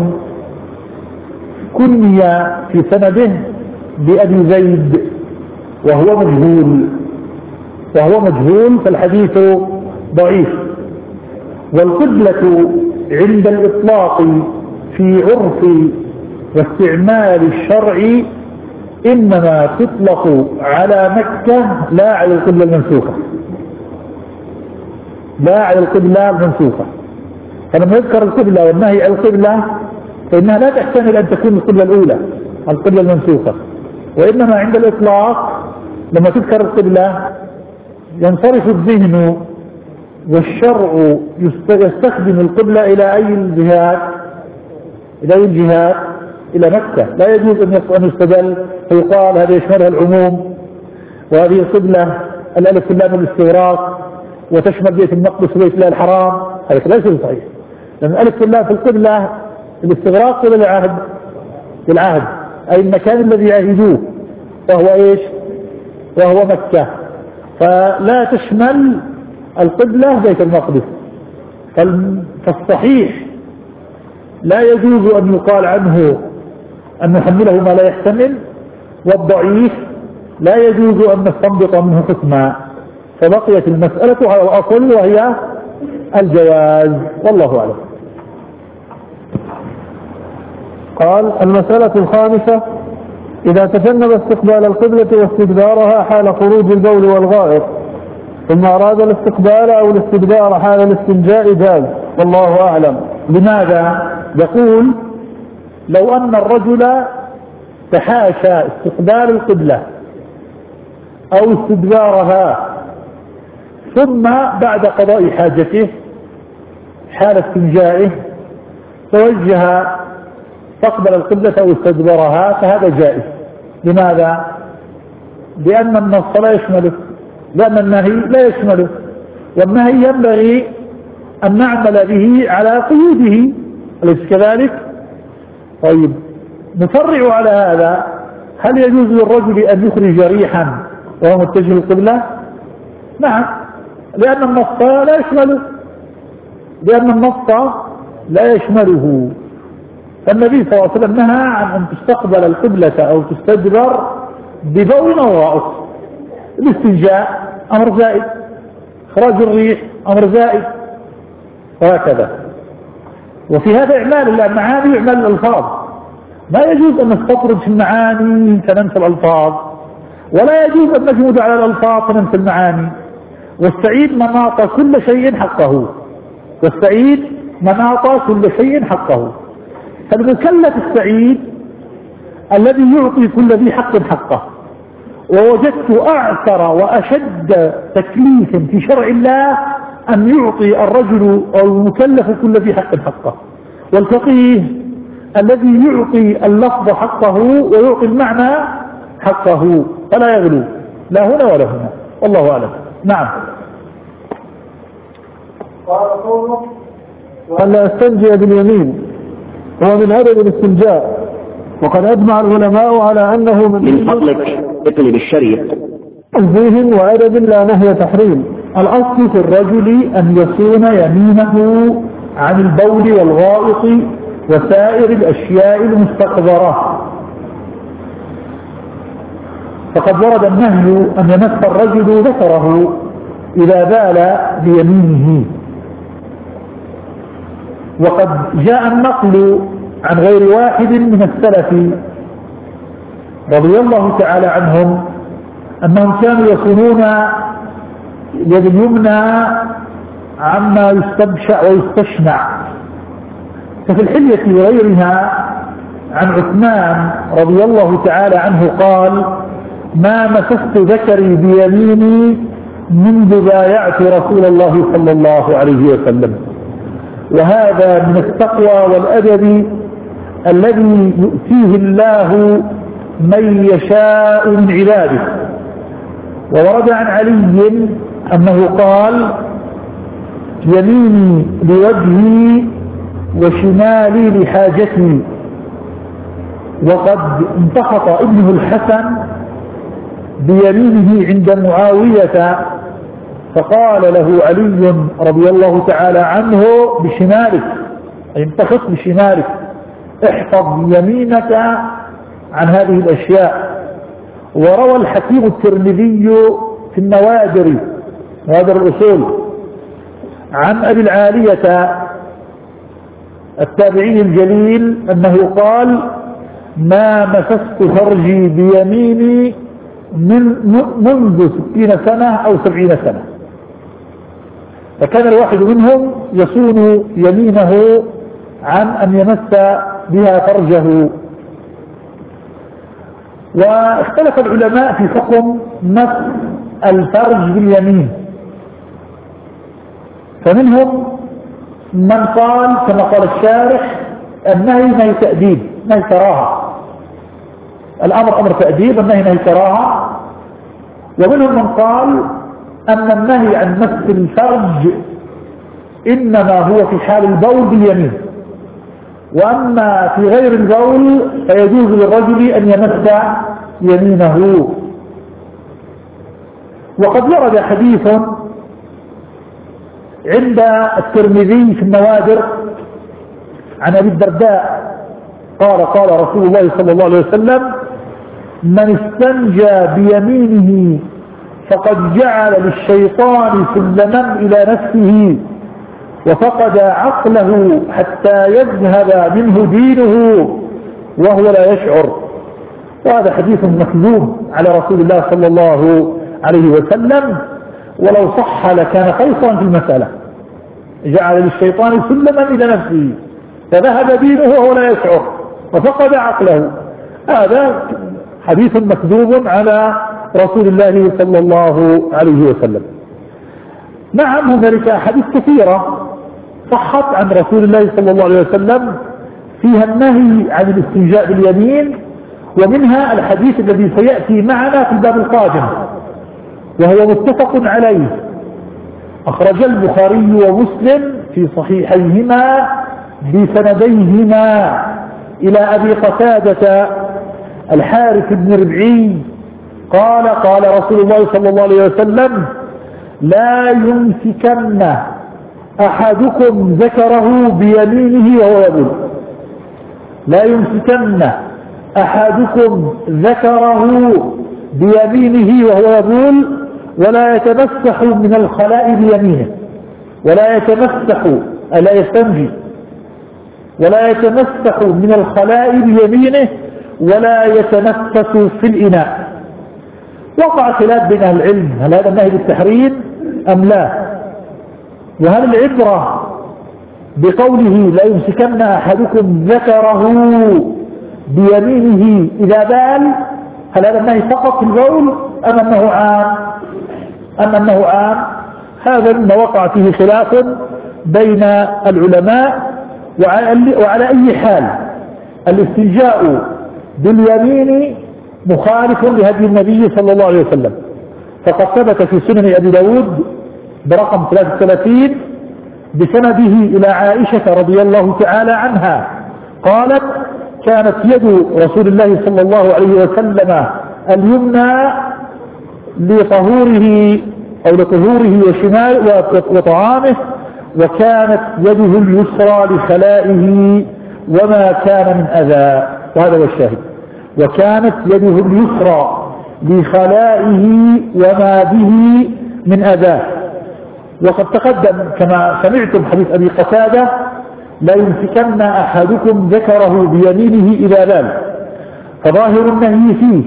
كني في سنده بأبي زيد وهو مجهول وهو مجهول فالحديث ضعيف. والقبلة عند الإطلاق في عرف واستعمال الشرع إنما تطلق على مكة لا على القبلة المنسوخة، لا على القبلة المنسوخة. فلما يذكر القبلة والنهي عن القبلة فإنها لا تحتمل أن تكون القبلة الأولى القبلة المنسوخة، وإنما عند الإطلاق لما تذكر القبلة ينصرف الذهن والشرع يستخدم القبلة إلى أي الجهات إلى أي الجهات إلى مكة. لا يجوز أن يستدل فيقال هذا يشملها العموم، وهذه القبلة الألف في اللام الاستغراق وتشمل بيت المقدس وبيت الله الحرام، هذا ليس صحيح، لأن الألف في اللام في القبلة الاستغراق ولا العهد؟ بالعهد، أي المكان الذي يعهدوه وهو إيش؟ وهو مكة، فلا تشمل القبلة بيت المقدس. فالصحيح لا يجوز أن يقال عنه أن نحمله ما لا يحتمل، والضعيف لا يجوز أن نستنبط منه حكما، فبقيت المسألة على الأصل وهي الجواز، والله أعلم. قال: المسألة الخامسة: إذا تجنب استقبال القبلة واستدبارها حال خروج البول والغائط ثم أراد الاستقبال أو الاستدبار حال الاستنجاء جاز، والله أعلم. لماذا؟ يقول: لو أن الرجل تحاشى استقبال القبلة أو استدبارها ثم بعد قضاء حاجته حال استنجائه توجه فاقبل القبلة أو استدبرها فهذا جائز. لماذا؟ لأن النص لا يشمله، لأن النهي لا يشمله، والنهي ينبغي أن نعمل به على قيوده، أليس كذلك؟ طيب، نفرع على هذا: هل يجوز للرجل أن يخرج ريحا وهو متجه القبلة؟ نعم، لأن النص لا يشمله، لأن النص لا يشمله. فالنبي صلى الله عليه وسلم نهى عن أن تستقبل القبلة أو تستدبر ببول أو غائط. الاستنجاء أمر زائد، إخراج الريح أمر زائد، وهكذا. وفي هذا إعمال المعاني وإعمال الألفاظ، ما يجوز أن نستطرد في المعاني فننسى الألفاظ، ولا يجوز أن نجمد على الألفاظ فننسى المعاني. والسعيد من أعطى كل شيء حقه، والسعيد من أعطى كل شيء حقه. فالمكلف السعيد الذي يعطي كل ذي حق حقه. ووجدت أعثر وأشد تكليف في شرع الله أن يعطي الرجل أو المكلف كل ذي حق حقه، والفقيه الذي يعطي اللفظ حقه ويعطي المعنى حقه، فلا يغلو لا هنا ولا هنا، والله أعلم. نعم. قال قوله: وأن لا أستنجي باليمين هو من أدب الاستنجاء، وقد أجمع العلماء على أنه من, من فضلك اطلب الشريط تنزيه وأدب لا نهي تحريم. الأصل في الرجل أن يصون يمينه عن البول والغائط وسائر الأشياء المستقذرة، فقد ورد النهي أن يمس الرجل ذكره إذا بال بيمينه، وقد جاء النقل عن غير واحد من السلف رضي الله تعالى عنهم أنهم كانوا يصونون اليد اليمنى عما يستبشع ويستشنع. ففي الحلية وغيرها عن عثمان رضي الله تعالى عنه قال: ما مسست ذكري بيميني منذ بايعت رسول الله صلى الله عليه وسلم. وهذا من التقوى والأدب الذي يؤتيه الله من يشاء من عباده. وورد عن علي أنه قال: يميني لوجهي وشمالي لحاجتي. وقد انتخط ابنه الحسن بيمينه عند معاوية فقال له علي رضي الله تعالى عنه: بشمالك، انتخط بشمالك، احفظ يمينك عن هذه الأشياء. وروى الحكيم الترمذي في النوادر، نوادر الأصول، عن أبي العالية التابعي الجليل أنه قال: ما مسست فرجي بيميني من منذ ستين سنة أو سبعين سنة. فكان الواحد منهم يصون يمينه عن أن يمس بها فرجه. واختلف العلماء في حكم مس الفرج باليمين، فمنهم من قال كما قال الشارح: النهي نهي تأديب، نهي كراهة، الأمر أمر تأديب، النهي نهي كراهة. ومنهم من قال أن النهي عن مس الفرج إنما هو في حال البول باليمين، وأما في غير البول فيجوز للرجل أن يمس يمينه. وقد ورد حديث عند الترمذي في النوادر عن أبي الدرداء قال: قال رسول الله صلى الله عليه وسلم: من استنجى بيمينه فقد جعل للشيطان سلما إلى نفسه وفقد عقله حتى يذهب منه دينه وهو لا يشعر. وهذا حديث مكذوب على رسول الله صلى الله عليه وسلم، ولو صح لكان خيرا في المسألة. جعل للشيطان سلما إلى نفسه فذهب دينه وهو لا يشعر وفقد عقله. هذا حديث مكذوب على رسول الله صلى الله عليه وسلم. نعم، هنالك أحاديث كثيرة صحت عن رسول الله صلى الله عليه وسلم فيها النهي عن الاستنجاء باليمين، ومنها الحديث الذي سيأتي معنا في الباب القادم وهو متفق عليه، أخرج البخاري ومسلم في صحيحيهما بسنديهما إلى أبي قتادة الحارث بن ربعي قال: قال رسول الله صلى الله عليه وسلم: لا يمسكن أحدكم ذكره بيمينه وهو يبول. لا يمسكن أحدكم ذكره بيمينه وهو يبول، ولا يتمسح من الخلاء بيمينه، ولا يتمسح ألا يستنجي، ولا يتمسح من الخلاء بيمينه، ولا يتنفس في الإناء. وقع خلاف بين أهل العلم: هل هذا النهي بالتحريم أم لا؟ وهل العبرة بقوله لا يمسكن أحدكم ذكره بيمينه إذا بال، هل هذا النهي فقط في البول أم أنه عام؟ أم أنه عام؟ هذا ما وقع فيه خلاف بين العلماء. وعلى أي حال الاستنجاء باليمين مخالف لهدي النبي صلى الله عليه وسلم، فقد ثبت في سنن أبي داود برقم ثلاثة وثلاثين بسنده إلى عائشة رضي الله تعالى عنها قالت: كانت يد رسول الله صلى الله عليه وسلم اليمنى لطهوره أو لطهوره وشمال وطعامه، وكانت يده اليسرى لخلائه وما كان من أذى. وهذا هو الشاهد: وكانت يده اليسرى لخلائه وما به من أذى. وقد تقدم كما سمعتم حديث أبي قتادة: لا يمسكن أحدكم ذكره بيمينه إذا بال. فظاهر النهي فيه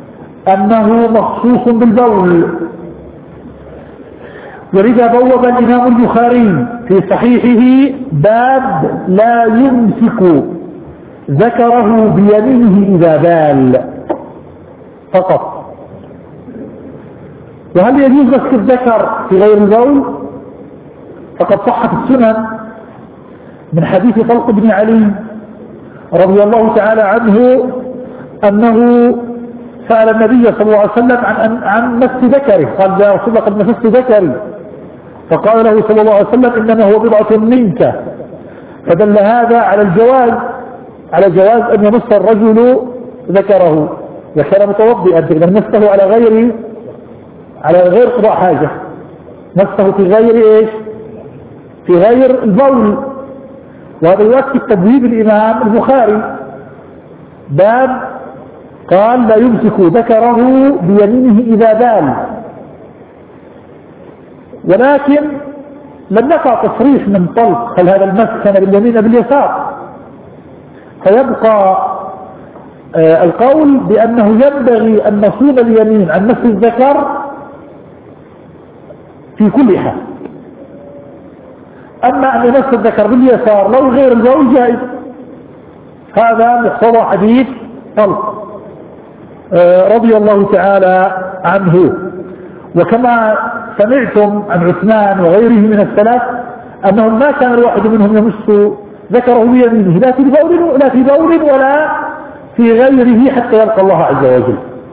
أنه مخصوص بالبول، ولذا بوب الإمام البخاري في صحيحه باب لا يمسك ذكره بيمينه إذا بال فقط. وهل يجوز مسك الذكر في غير البول؟ فقد صحت السنن من حديث طلق بن علي رضي الله تعالى عنه أنه سأل النبي صلى الله عليه وسلم عن عن مس ذكره، قال يا رسول الله قد مسست ذكري، فقال له صلى الله عليه وسلم إنما هو بضعة منك، فدل هذا على الجواز على جواز أن يمس الرجل ذكره وكان متوضئا، إذا مسه على غير على غير قضاء حاجة، مسه في غير إيش؟ في غير البول. وهذا يؤكد تبويب الإمام البخاري، باب قال لا يمسك ذكره بيمينه إذا بال، ولكن لم يقع تصريح من طلق هل هذا المس كان باليمين أو باليسار، فيبقى آه القول بأنه ينبغي أن نصوب اليمين عن مس الذكر في كل حال. أما أن يمس الذكر باليسار لو غير البول جائز، هذا مقتضى حديث طلق آه رضي الله تعالى عنه. وكما سمعتم عن عثمان وغيره من السلف أنهم ما كان الواحد منهم يمس ذكره بيمينه لا في بول لا في بول ولا في غيره حتى يلقى الله عز وجل.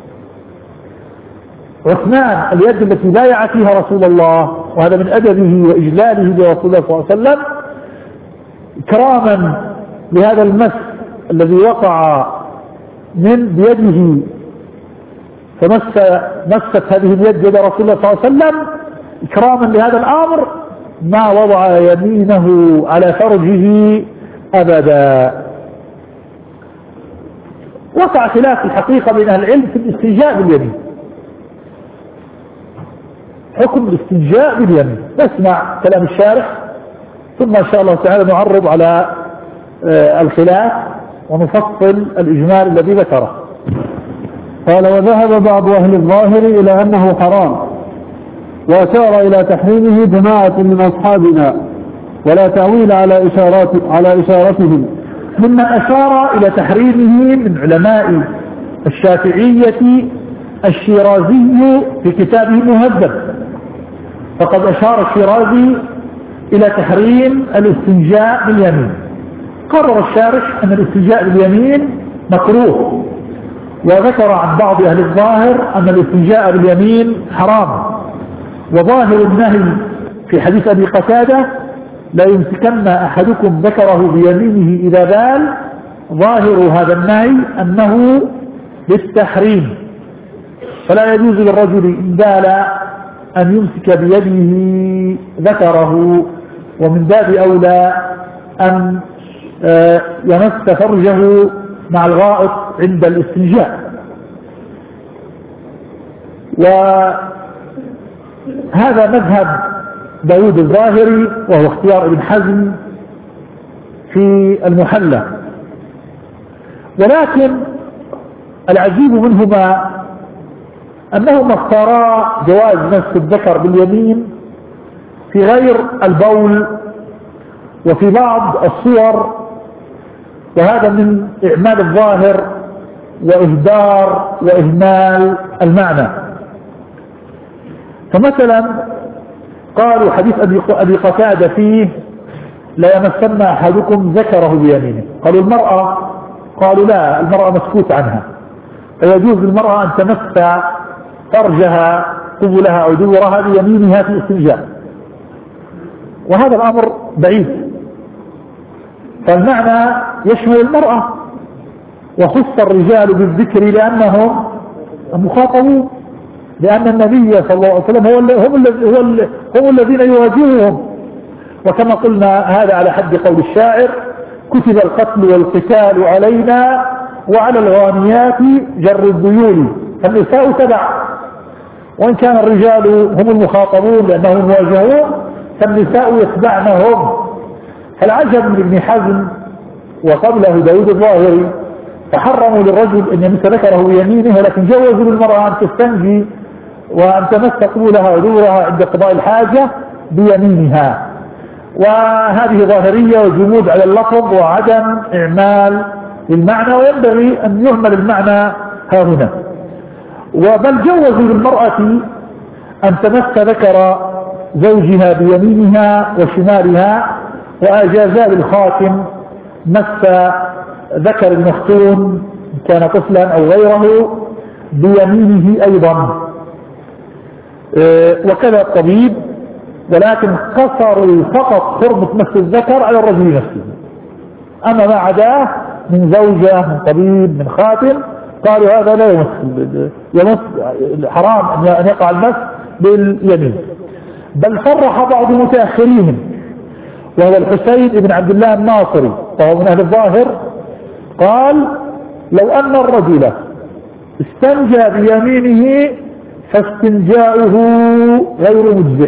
عثمان اليد التي بايع فيها رسول الله، وهذا من أدبه وإجلاله برسول الله صلى الله عليه وسلم إكراما لهذا المس الذي وقع من بيده، فمس مست هذه اليد يد رسول الله صلى الله عليه وسلم إكراما لهذا الأمر ما وضع يمينه على فرجه أبدا. وقع خلاف الحقيقة بين أهل العلم في الاستنجاء باليمين، حكم الاستنجاء باليمين. نسمع كلام الشارح ثم إن شاء الله تعالى نعرض على الخلاف ونفصل الإجمال الذي ذكره. قال وذهب بعض أهل الظاهر إلى أنه حرام، وأشار إلى تحريمه جماعة من أصحابنا، ولا تعويل على إشارات على إشارتهم. ممن أشار إلى تحريمه من علماء الشافعية الشيرازي في كتابه المهذب، فقد أشار الشيرازي إلى تحريم الاستنجاء باليمين. قرر الشارح أن الاستنجاء باليمين مكروه، وذكر عن بعض أهل الظاهر أن الاستنجاء باليمين حرام. وظاهر النهي في حديث أبي قتادة لا يمسكن أحدكم ذكره بيمينه إذا بال، ظاهر هذا النهي أنه للتحريم، فلا يجوز للرجل إن بال أن يمسك بيده ذكره، ومن باب أولى أن يمس فرجه مع الغائط عند الاستنجاء. وهذا مذهب داود الظاهري، وهو اختيار ابن حزم في المحلى. ولكن العجيب منهما أنهما اختارا جواز مس الذكر باليمين في غير البول وفي بعض الصور، وهذا من إعمال الظاهر وإهدار وإهمال المعنى. فمثلا قالوا حديث أبي قتادة فيه لا يمسن أحدكم ذكره بيمينه، قالوا المرأة، قالوا لا، المرأة مسكوت عنها، فيجوز للمرأة أن تمس فرجها قبلها أو دورها بيمينها في الاستنجاء، وهذا الأمر بعيد. فالمعنى يشمل المرأة، وخص الرجال بالذكر لأنهم مخاطبون، لأن النبي صلى الله عليه وسلم هم, هم, هم الذين يواجههم. وكما قلنا هذا على حد قول الشاعر: كتب القتل والقتال علينا وعلى الغانيات جر الذيول، فالنساء تبع، وإن كان الرجال هم المخاطبون لأنهم مواجهون فالنساء يتبعنهم. فالعجب من ابن حزم وقبله داود الظاهري فحرموا للرجل أن يمس ذكره بيمينه، ولكن جوزوا للمرأة أن تستنجي وأن تمس قبولها ودورها عند قضاء الحاجة بيمينها. وهذه ظاهرية وجمود على اللفظ وعدم إعمال للمعنى، وينبغي أن يهمل المعنى ها هنا. وبل جوزوا للمرأة أن تمس ذكر زوجها بيمينها وشمالها، وأجازا للخاتم مس ذكر المختون كان طفلا أو غيره بيمينه أيضا. وكذا الطبيب، ولكن قصروا فقط حرمة مس الذكر على الرجل نفسه، أما ما عداه من زوجة من طبيب من خاتم قالوا هذا لا يمس يمس حرام أن يقع المس باليمين. بل صرح بعض متأخريهم وهو الحسين بن عبد الله الناصري وهو من أهل الظاهر، قال لو أن الرجل استنجى بيمينه فاستنجاؤه غير مجزئ.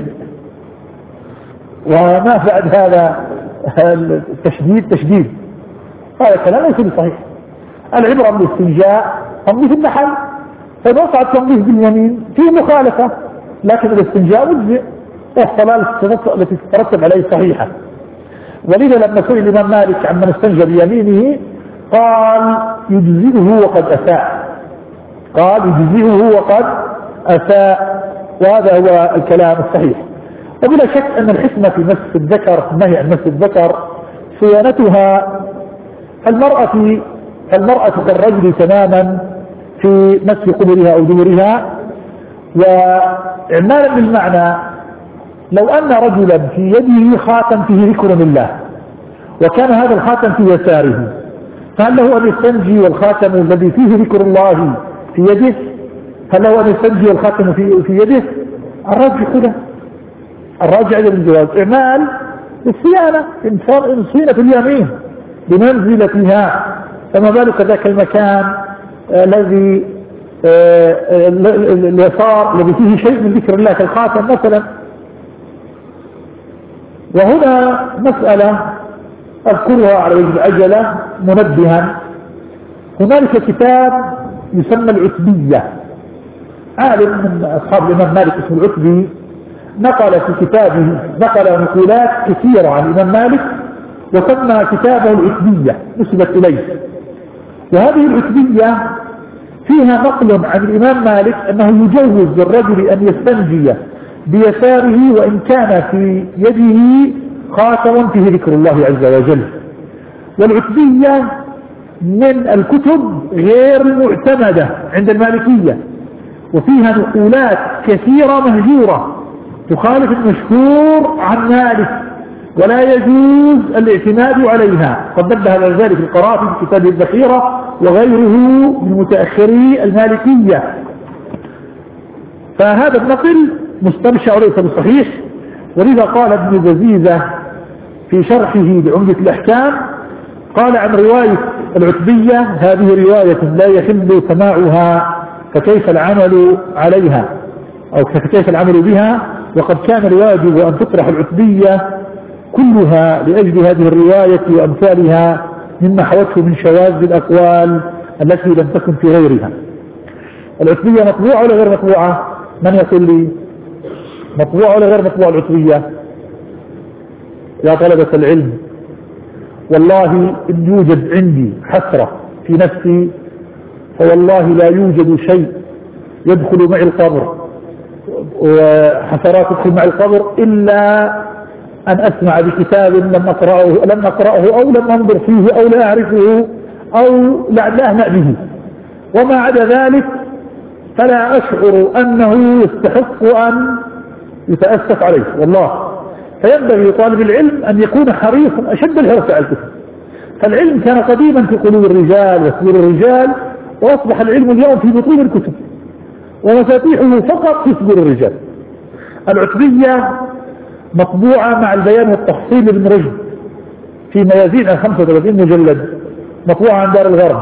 وما فعل هذا التشديد تشديد، هذا كلام ليس بصحيح. العبرة بالاستنجاء تنظيف المحل، فإذا وقع التنظيف باليمين فيه مخالفة، لكن الاستنجاء مجزئ والصلاة التي تترتب عليه صحيحة. ولذا لما سئل الإمام مالك عمن استنجى بيمينه قال يجزئه وقد أساء، قال يجزئه وقد أساء، وهذا هو الكلام الصحيح. وبلا شك أن الحكمة في مس الذكر، النهي عن مس الذكر، صيانتها المرأة المرأة كالرجل تماما في مس قبلها أو دبرها. وإعمالا بالمعنى لو أن رجلا في يده خاتم فيه ذكر لله وكان هذا الخاتم في يساره، فهل له أن يستنجي والخاتم الذي فيه ذكر الله في يده؟ هل له أن يستنجي والخاتم في, في يده؟ الراجح كده، الراجع إلى الجواز. إعمال الصيانة، إن صينة اليمين بمنزلتها، فما بالك ذاك المكان الذي اليسار الذي فيه شيء من ذكر الله كالخاتم مثلا. وهنا مسألة أذكرها على وجه العجلة منبها. هنالك كتاب يسمى العتبية، عالم من أصحاب الإمام مالك اسمه العتبي، نقل في كتابه نقل نقولات كثيرة عن الإمام مالك وسمى كتابه العتبية نسبت إليه. وهذه العتبية فيها نقل عن الإمام مالك أنه يجوز للرجل أن يستنجي بيساره وإن كان في يده خاتم فيه ذكر الله عز وجل. والعتبية من الكتب غير المعتمدة عند المالكية، وفيها نقولات كثيرة مهجورة تخالف المشهور عن مالك ولا يجوز الاعتماد عليها. قد نبه على ذلك القرافي في كتابه الذخيرة وغيره من متأخري المالكية. فهذا النقل مستبشع وليس بصحيح. ولذا قال ابن ززيزة في شرحه لعمدة الأحكام، قال عن رواية العتبية هذه رواية لا يحل سماعها فكيف العمل عليها أو كيف العمل بها، وقد كان الواجب أن تطرح العتبية كلها لأجل هذه الرواية وأمثالها مما حوته من شواذ الأقوال التي لم تكن في غيرها. العتبية مطبوعة ولا غير مطبوعة؟ من يقول لي مطبوعة ولا غير مطبوعة العتبية يا طلبة العلم؟ والله إن يوجد عندي حسرة في نفسي فوالله لا يوجد شيء يدخل معي القبر وحسرات تدخل معي القبر إلا أن أسمع بكتاب لم أقرأه, لم أقرأه أو لم أنظر فيه أو لا أعرفه أو لا أهنأ به، وما عدا ذلك فلا أشعر أنه يستحق أن يتأسف عليه والله. فينبغي لطالب العلم أن يكون حريصا أشد الحرص على الكتب. فالعلم كان قديما في قلوب الرجال وصدور الرجال، وأصبح العلم اليوم في بطون الكتب ومفاتيحه فقط في صدور الرجال. العتبية مطبوعة مع البيان والتفصيل لابن رشد في ميازين خمسة وثلاثين مجلد، مطبوعة عن دار الغرب.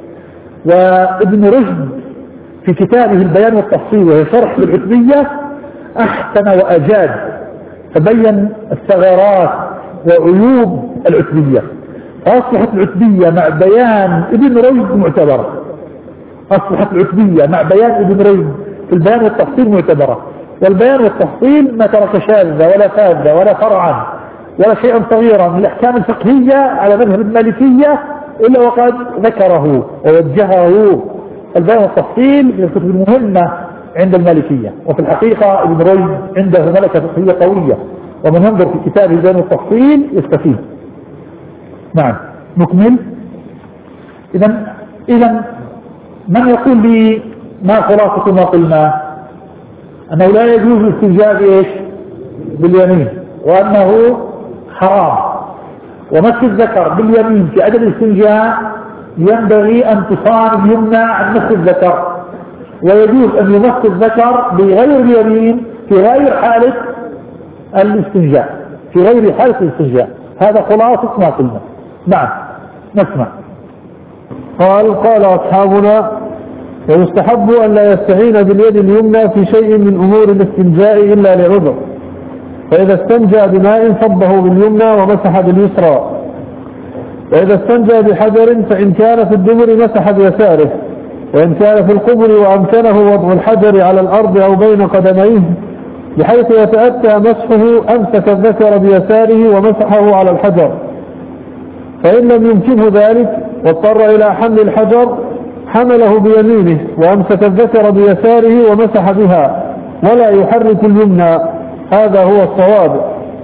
وابن رشد في كتابه البيان والتفصيل وهي شرح للعتبية أحسن وأجاد، فبين الثغرات وعيوب العتبية، فأصبحت العتبية مع بيان ابن رشد معتبرة. أصبحت العتبية مع بيان ابن رشد في البيان والتفصيل معتبرة. والبيان والتفصيل ما ترك شاذة ولا فاذة ولا فرعا ولا شيئا صغيرا من الأحكام الفقهية على مذهب المالكية إلا وقد ذكره ووجهه. البيان والتفصيل من الكتب المهمة عند المالكية، وفي الحقيقة ابن رشد عنده ملكة فقهية قوية، ومن ينظر في كتاب البيان والتفصيل يستفيد. نعم نكمل. إذا إذا من يقول لي ما خلاصة ما قلنا؟ أنه لا يجوز الاستنجاء إيش؟ باليمين، وأنه حرام، ومس الذكر باليمين في عدم الاستنجاء ينبغي أن تصان اليمنى عن مس الذكر، ويجوز أن يمس الذكر بغير اليمين في غير حالة الاستنجاء، في غير حالة الاستنجاء. هذا خلاصة ما قلنا. نعم نسمع. قال قال أصحابنا: ويستحب أن لا يستعين باليد اليمنى في شيء من أمور الاستنجاء إلا لعذر، فإذا استنجى بماء صبه باليمنى ومسح باليسرى، وإذا استنجى بحجر فإن كان في الدبر مسح بيساره، وإن كان في القبر وأمكنه وضع الحجر على الأرض أو بين قدميه بحيث يتأتى مسحه أمسك الذكر بيساره ومسحه على الحجر، فإن لم يمكنه ذلك واضطر إلى حمل الحجر حمله بيمينه وأمسك الذكر بيساره ومسح بها ولا يحرك اليمنى، هذا هو الصواب.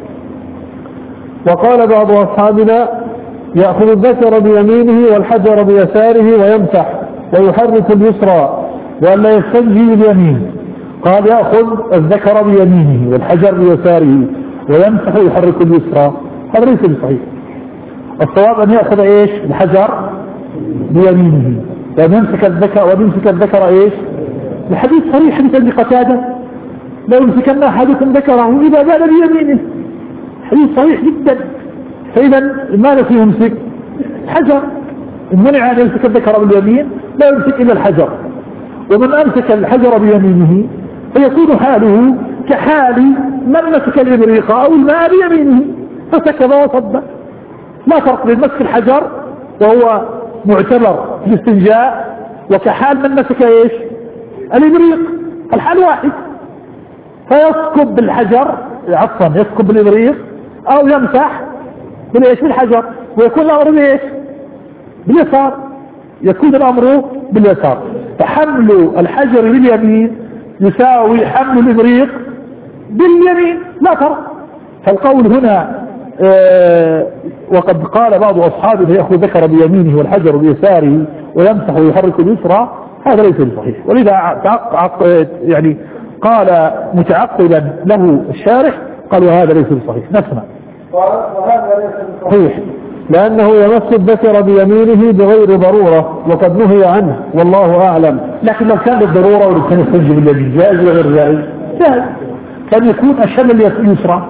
وقال بعض أصحابنا: يأخذ الذكر بيمينه والحجر بيساره ويمسح ويحرك اليسرى، وأن لا يستنجي باليمين. قال: يأخذ الذكر بيمينه والحجر بيساره ويمسح ويحرك اليسرى، هذا ليس بصحيح. الصواب أن يأخذ إيش؟ الحجر بيمينه وأن يمسك الذكر وأن يمسك الذكر إيش؟ الحديث صريح حديث ابن قتادة: لو يمسكن أحدكم ذكره إذا بال بيمينه، حديث صريح جدا. فإذا ماذا فيه يمسك؟ الحجر. إن منع أن يمسك الذكر باليمين لا يمسك إلا الحجر، ومن أمسك الحجر بيمينه فيكون حاله كحال من مسك الإبريق أو الماء بيمينه فسكب وصب، لا فرق بين مسك الحجر وهو معتبر بالاستنجاء وكحال من مسك ايش؟ الإبريق، الحال واحد. فيسكب بالحجر، عفوا يسكب بالإبريق أو يمسح بالايش؟ بالحجر، ويكون الأمر بايش؟ باليسار، يكون الأمر باليسار. فحمل الحجر باليمين يساوي حمل الإبريق باليمين، لا فرق. فالقول هنا آه وقد قال بعض أصحابه: يأخذ ذكر بيمينه والحجر بيساره ويمسح ويحرك اليسرى، هذا ليس بصحيح. ولذا يعني قال متعقبا له الشارح، قال: وهذا ليس بصحيح. نسمع. وهذا ليس صحيح، لأنه يمس الذكر بيمينه بغير ضرورة وقد نهي عنه، والله أعلم. لكن لو كان بالضرورة ولو كان يستنجي باليمين جائز وغير جائز؟ جائز. كان يكون أشل اليسرى،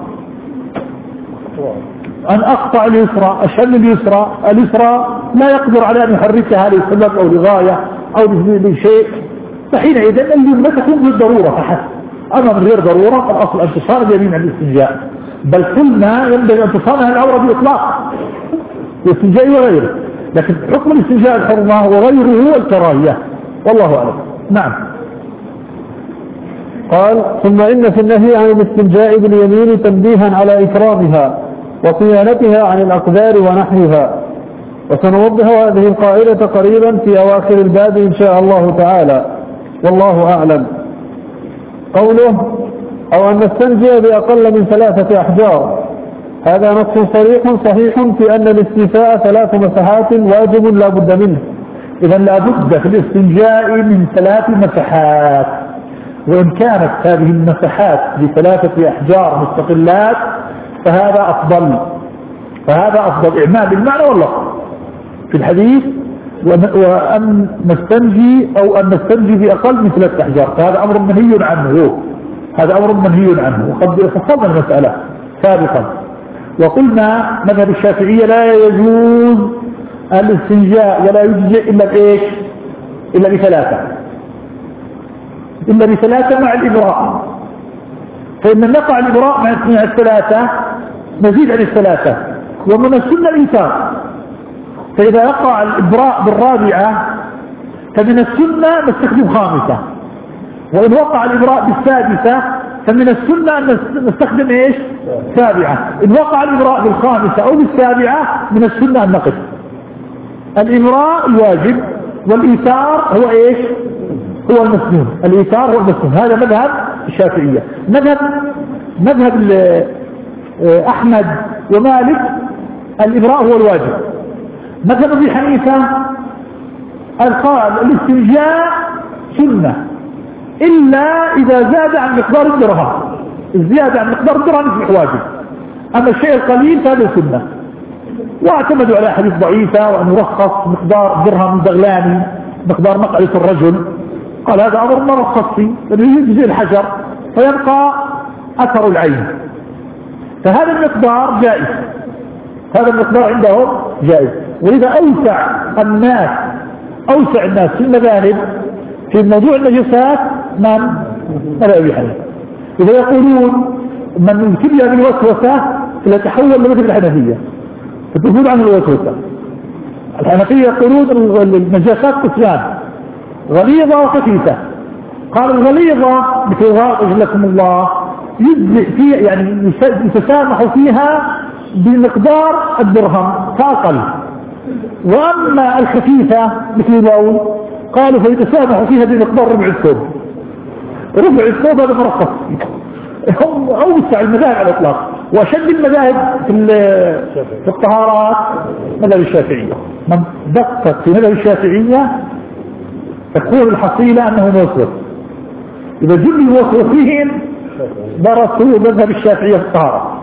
أن أقطع اليسرى، أشل اليسرى، اليسرى لا يقدر على أن يحركها لسبب أو لغاية أو لشيء، فحينئذ اليمنى تكون بالضرورة فحسب. أما من غير ضرورة الأصل أن تصان اليمين عن الاستنجاء، بل قلنا ينبغي أن تصانها العورة بإطلاق الاستنجاء وغيره، لكن حكم الاستنجاء الحرمة وغيره هو الكراهية، والله أعلم. نعم. قال: ثم إن في النهي عن الاستنجاء باليمين تنبيها على إكرامها وصيانتها عن الأقدار ونحوها، وسنوضح هذه القاعدة قريبا في أواخر الباب إن شاء الله تعالى، والله أعلم. قوله: أو أن نستنجي بأقل من ثلاثة أحجار، هذا نص صريح صحيح في أن الاستيفاء ثلاث مسحات واجب لا بد منه. إذا لا بد في الاستنجاء من ثلاث مسحات، وإن كانت هذه المسحات بثلاثة أحجار مستقلات فهذا أفضل، فهذا أفضل إعمال بالمعنى واللفظ في الحديث. وأن نستنجي أو أن نستنجي بأقل من ثلاثة أحجار، فهذا أمر منهي عنه، هذا أمر منهي عنه، وقد فصلنا المسألة سابقا وقلنا مذهب الشافعية لا يجوز الاستنجاء ولا يجزئ إلا بإيش؟ إلا بثلاثة، إلا بثلاثة مع الإبراء. فإن نقع الإبراء مع الثلاثة نزيد عن الثلاثة، ومن السنة الإيثار. فإذا وقع الإبراء بالرابعة فمن السنة نستخدم خامسة، وإن وقع الإبراء بالسادسة فمن السنة أن نستخدم إيش؟ سابعة. إن وقع الإبراء بالخامسة أو بالسابعة من السنة أن نقف. الإبراء الواجب والإيثار هو إيش؟ هو المسنون. الإيثار هو المسنون. هذا مذهب الشافعية. مذهب مذهب أحمد ومالك الإبراء هو الواجب. مذهب أبي حنيفة قال الاستنجاء سنة إلا إذا زاد عن مقدار الدرهم، الزيادة عن مقدار الدرهم يصبح واجب، أما الشيء القليل فهذا سنة. واعتمدوا على حديث ضعيفة وأن يرخص مقدار درهم دغلاني مقدار مقعدة الرجل، قال هذا أمر ما رخص فيه يجزي الحجر فيبقى أثر العين، فهذا المقدار جائز، هذا المقدار عندهم جائز. ولذا أوسع الناس أوسع الناس في المذاهب في موضوع النجاسات من أبي حنيفة، إذا يقولون من ابتلي بالوسوسة يتحول لمثل الحنفية فتقول عن الوسوسة. الحنفية يقولون النجاسات قسمان غليظة وخفيفة، قال الغليظة مثل غائج لكم الله يجزئ فيه يعني يتسامح فيها بمقدار الدرهم فأقل، وأما الخفيفة مثل البول قالوا فيتسامح فيها بمقدار ربع الثوب، ربع الثوب هذا مرخص. هم أوسع المذاهب على الإطلاق، وأشد المذاهب في في الطهارات مذهب الشافعية. من دقق في مذهب الشافعية تكون الحصيلة أنه موسوس، إذا جل موسوسين درسوا مذهب الشافعية في الطهارة.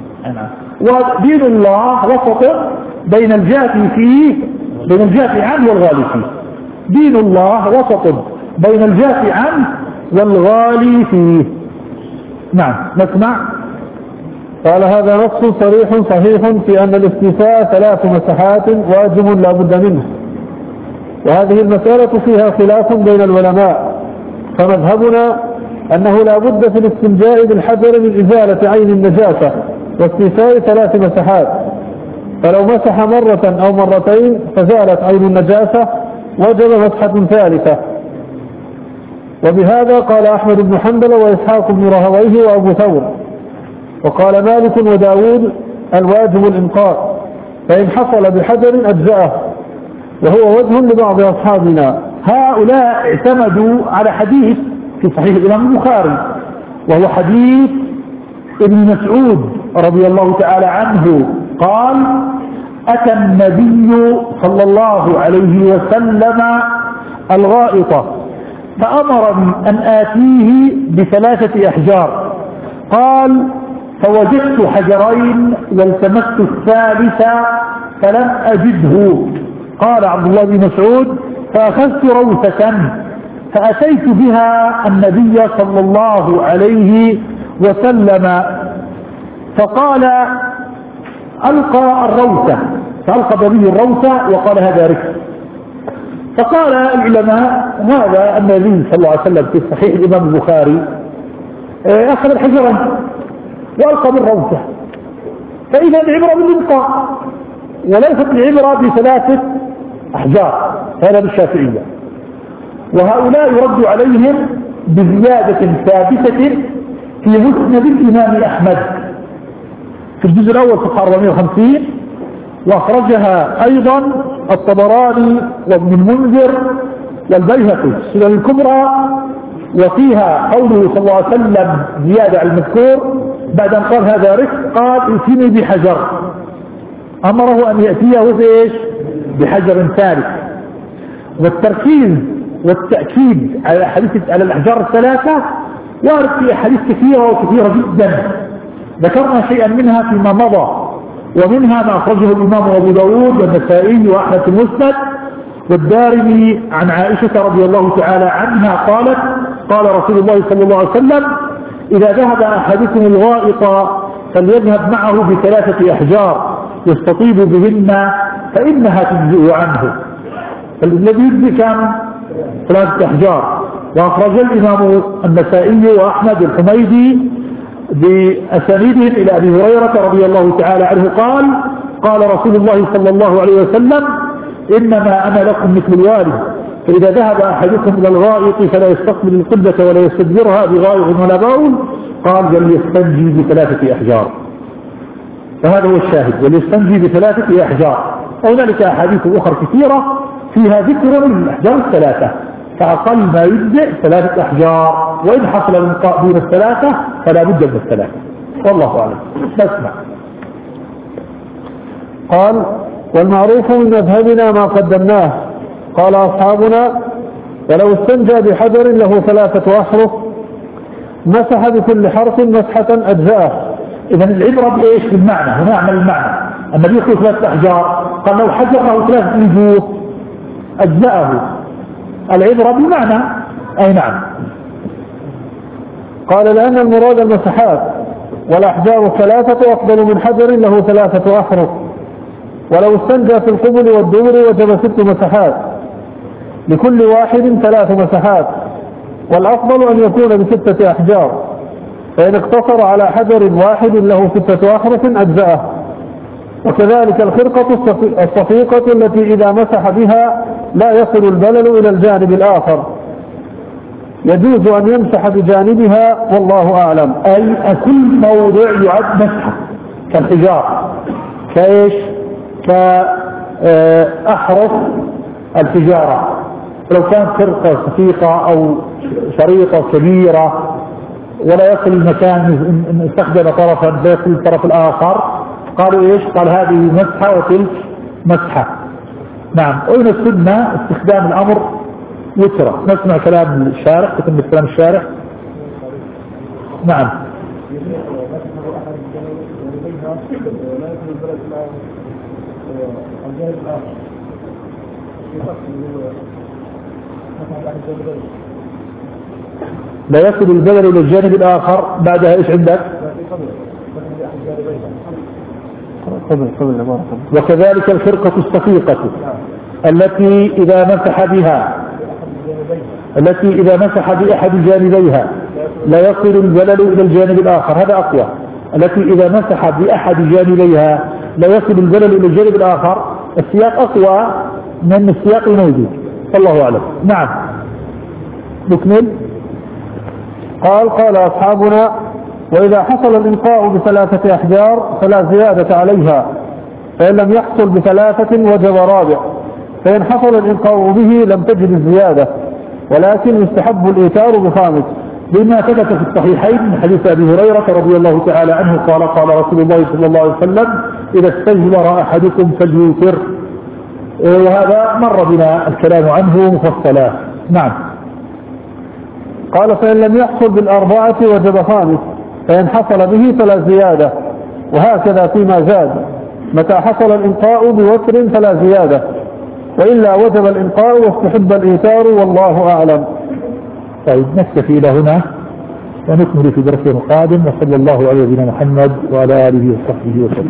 ودين الله وسط بين الجافي فيه بين الجافي عنه والغالي فيه، دين الله وسط بين الجافي عنه والغالي فيه. نعم نسمع. قال هذا نص صريح صحيح في أن الاستيفاء ثلاث مسحات واجب لا بد منه، وهذه المسألة فيها خلاف بين العلماء، فمذهبنا أنه لا بد في الاستنجاء بالحجر من إزالة عين النجاسة واستيفاء ثلاث مسحات، فلو مسح مرة أو مرتين فزالت عين النجاسة وجب مسحة ثالثة. وبهذا قال أحمد بن حنبل وإسحاق بن راهويه وأبو ثور، وقال مالك وداود الواجب الإنقاء، فإن حصل بحجر أجزأه، وهو وجه لبعض أصحابنا. هؤلاء اعتمدوا على حديث في صحيح الإمام البخاري، وهو حديث ابن مسعود رضي الله تعالى عنه قال أتى النبي صلى الله عليه وسلم الغائط فأمرني أن آتيه بثلاثة أحجار، قال فوجدت حجرين والتمست الثالث فلم أجده. قال عبد الله بن مسعود فأخذت روثة فأتيت بها النبي صلى الله عليه وسلم فقال ألقى الروثة، فألقى به الروثة وقال هذا ركس. فقال العلماء هذا النبي صلى الله عليه وسلم في صحيح الإمام البخاري أخذ الحجرين وألقى بالروثة، فإذا العبرة بالإلقاء وليست العبرة بثلاثة أحجار، هذا بالشافعية. وهؤلاء يرد عليهم بزيادة ثابتة في مسند الإمام أحمد في الجزء الأول صفحة أربعمائة وخمسين، وأخرجها أيضا الطبراني وابن المنذر والبيهقي في السنن الكبرى، وفيها قوله صلى الله عليه وسلم زيادة على المذكور بعد أن قال هذا ركس قال ائتني بحجر، أمره أن يأتيه بإيش؟ بحجر ثالث. والتركيز والتأكيد على حديث على الأحجار الثلاثة وارد في أحاديث كثيرة وكثيرة جدا، ذكرنا شيئا منها فيما مضى، ومنها ما أخرجه الإمام أبو داود والنسائي وأحمد في المسند والدارمي عن عائشة رضي الله تعالى عنها قالت قال رسول الله صلى الله عليه وسلم إذا ذهب أحدكم الغائط فليذهب معه بثلاثة أحجار يستطيب بهن فإنها تجزئ عنه. فالذي يجزئ كان ثلاثة أحجار. وأخرج الإمام النسائي وأحمد الحميدي بأسانيدهم إلى أبي هريرة رضي الله تعالى عنه قال قال رسول الله صلى الله عليه وسلم إنما أنا لكم مثل الوالد، فإذا ذهب أحدكم إلى الغائط فلا يستقبل القبلة ولا يستدبرها بغائط ولا بول، قال وليستنجي بثلاثة أحجار. فهذا هو الشاهد، وليستنجي بثلاثة أحجار. وهنالك أحاديث أخرى كثيرة فيها ذكر الأحجار الثلاثة، فأقل ما يجزئ ثلاثة أحجار، وإن حصل الانقاء دون الثلاثة فلا بد من الثلاثة. والله أعلم. نسمع. قال والمعروف من مذهبنا ما قدمناه، قال أصحابنا: ولو استنجى بحجر له ثلاثة أحرف مسح بكل حرف مسحة أجزاءه. إذا العبرة بإيش؟ بالمعنى. هنا أعمل المعنى. النبي يقول ثلاثة أحجار، قال لو حجر له ثلاثة وجوه أجزاءه. العبرة بالمعنى. أي نعم. قال: لأن المراد المسحات، والأحجار الثلاثة أفضل من حجر له ثلاثة أحرف. ولو استنجى في القبل والدبر وجب ست مسحات، لكل واحد ثلاث مسحات، والأفضل أن يكون بستة أحجار، فإن اقتصر على حجر واحد له ستة أحرف أجزأه. وكذلك الخرقة الصفيقة التي إذا مسح بها لا يصل البلل إلى الجانب الآخر، يجوز أن يمسح بجانبها والله أعلم. أي كل موضع يعد مسحة كالحجار، كإيش؟ كأحرف الحجارة. لو كانت خرقة صفيقة أو شريطة كبيرة ولا يصل المكان إن استخدم طرفا لا يصل الطرف الآخر، قالوا إيش؟ قال هذه مسحة وتلك مسحة. نعم. وإن السنة استخدام الأمر يسرى. نسمع كلام الشارح، تتم كلام الشارح. نعم. لا يصل البلل إلى الجانب الآخر. بعدها إيش عندك؟ وكذلك الفرقة الصفيقة التي إذا مسح بها التي إذا مسح بأحد جانبيها لا يصل البلل إلى الجانب الآخر. هذا أقوى. التي إذا مسح بأحد جانبيها لا يصل البلل إلى الجانب الآخر. السياق أقوى من السياق الموجود. الله أعلم. نعم. نكمل. قال: قال أصحابنا: وإذا حصل الإنقاء بثلاثة أحجار فلا زيادة عليها، فإن لم يحصل بثلاثة وجب رابع، فإن حصل الإنقاء به لم تجد الزيادة، ولكن يستحب الإيتار بخامس، بما ثبت في الصحيحين من حديث أبي هريرة رضي الله تعالى عنه قال: قال رسول الله صلى الله عليه وسلم: إذا استجمر أحدكم فليوتر. وهذا مر بنا الكلام عنه مفصلا. نعم. قال: فإن لم يحصل بالأربعة وجب خامس، فإن حصل به فلا زيادة، وهكذا فيما زاد. متى حصل الإنقاء بوتر فلا زيادة، وإلا وجب الإنقاء واستحب الإيتار والله أعلم. طيب نكتفي إلى هنا ونكمل في درس القادم، وصلى الله على نبينا محمد وعلى آله وصحبه وسلم.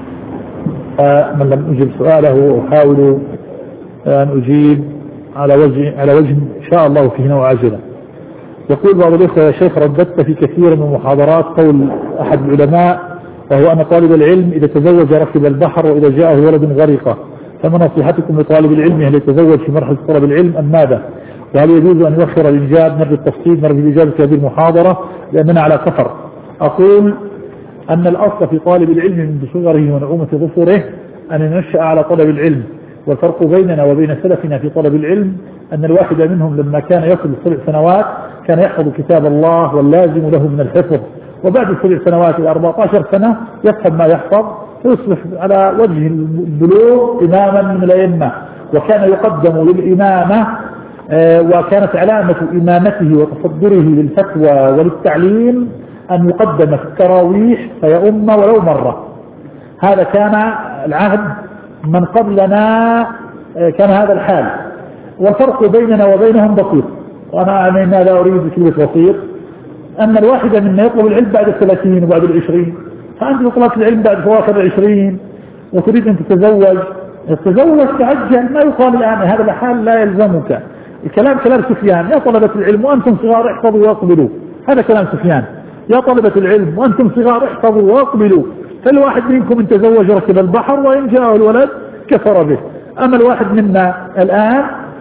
من لم أجب سؤاله أحاول أن أجيب على وجه على وجه إن شاء الله فيه نوع عاجلا. يقول بعض الإخوة: يا شيخ، رددت في كثير من المحاضرات قول أحد العلماء وهو أن طالب العلم إذا تزوج ركب البحر وإذا جاءه ولد غرق، فما نصيحتكم لطالب العلم هل يتزوج في مرحلة طلب العلم أم ماذا؟ وهل يجوز أن يؤخر الإنجاب؟ نرجو التفصيل، نرجو الإجابة في هذه المحاضرة لأننا على سفر. أقول أن الأصل في طالب العلم من صغره ونعومة ظفره أن ينشأ على طلب العلم، والفرق بيننا وبين سلفنا في طلب العلم أن الواحد منهم لما كان يصل سبع سنوات كان يحفظ كتاب الله واللازم له من الحفظ، وبعد سبع سنوات إلى أربعة عشر سنة يفهم ما يحفظ فيصبح على وجه البلوغ إماما من الأئمة. وكان يقدم للإمامة آه وكانت علامة إمامته وتصدره للفتوى وللتعليم أن يقدم في التراويح فيؤم ولو مرة. هذا كان العهد من قبلنا، آه كان هذا الحال. والفرق بيننا وبينهم بسيط، وأنا أنا لا أريد كلمة بسيط، أن الواحد منا يطلب العلم بعد الثلاثين وبعد العشرين، فأنت طلبت العلم بعد فواكه العشرين وتريد أن تتزوج تتزوج تعجل، ما يقال الآن هذا الحال لا يلزمك. الكلام كلام سفيان: يا طلبة العلم وأنتم صغار احفظوا واقبلوا. هذا كلام سفيان: يا طلبة العلم وأنتم صغار احفظوا واقبلوا، فالواحد منكم إن تزوج ركب البحر وإن جاءه الولد كفر به. أما الواحد منا الآن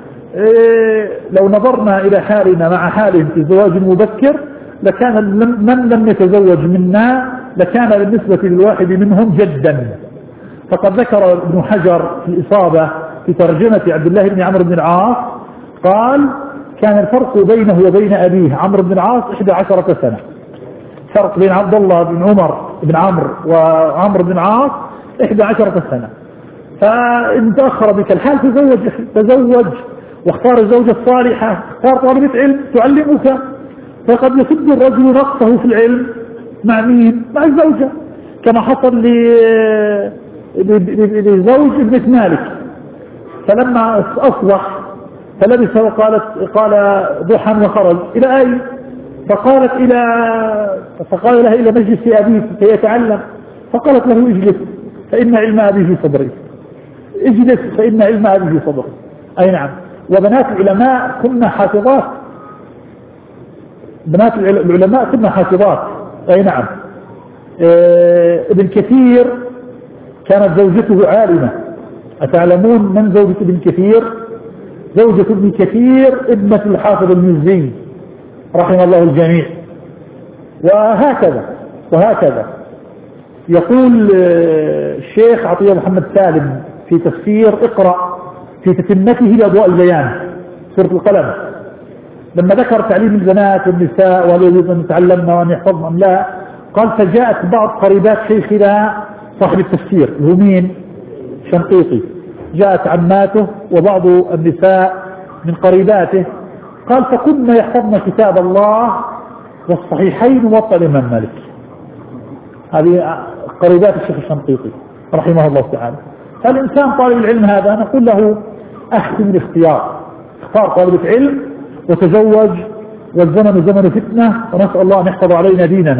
إيه لو نظرنا إلى حالنا مع حالهم في الزواج المبكر لكان من لم يتزوج منا لكان بالنسبة للواحد منهم جدا. فقد ذكر ابن حجر في الإصابة في ترجمة عبد الله بن عمرو بن العاص قال: كان الفرق بينه وبين أبيه عمرو بن العاص إحدى عشرة سنة. فرق بين عبد الله بن عمر بن عمرو وعمرو بن العاص إحدى عشرة سنة. فإن تأخر بك الحال تزوج تزوج واختار الزوجة الصالحة، اختار طالبة علم تعلمك. فقد يسد الرجل نقصه في العلم مع مين؟ مع الزوجة، كما حصل لزوج ابنة مالك، فلما أصبح فلبس وقالت قال ضحى وخرج إلى أين؟ فقالت إلى فقال لها إلى مجلس أبيك كي يتعلم. فقالت له اجلس فإن علم أبي في صدري، اجلس فإن علم أبي في صدري. أي نعم. وبنات العلماء كنا حافظات، بنات العلماء كنا حافظات. أي نعم. اه ابن كثير كانت زوجته عالمة. أتعلمون من زوجة ابن كثير؟ زوجة ابن كثير ابنة الحافظ المزي رحمه الله الجميع. وهكذا وهكذا يقول الشيخ عطية محمد سالم في تفسير اقرأ في تتمته لأضواء البيان سورة القلم، لما ذكر تعليم البنات والنساء وهل يجوز أن يتعلمن وأن يحفظن أم لا، قال فجاءت بعض قريبات شيخنا صاحب التفسير اللي هو مين؟ شنقيطي، جاءت عماته وبعض النساء من قريباته، قال فكنا يحفظن كتاب الله والصحيحين ووطأ الإمام مالك. هذه قريبات الشيخ الشنقيطي رحمه الله تعالى. فالإنسان طالب العلم هذا نقول له أحسن الاختيار، اختار طالبة علم وتزوج، والزمن زمن فتنة، ونسأل الله أن يحفظ علينا ديننا.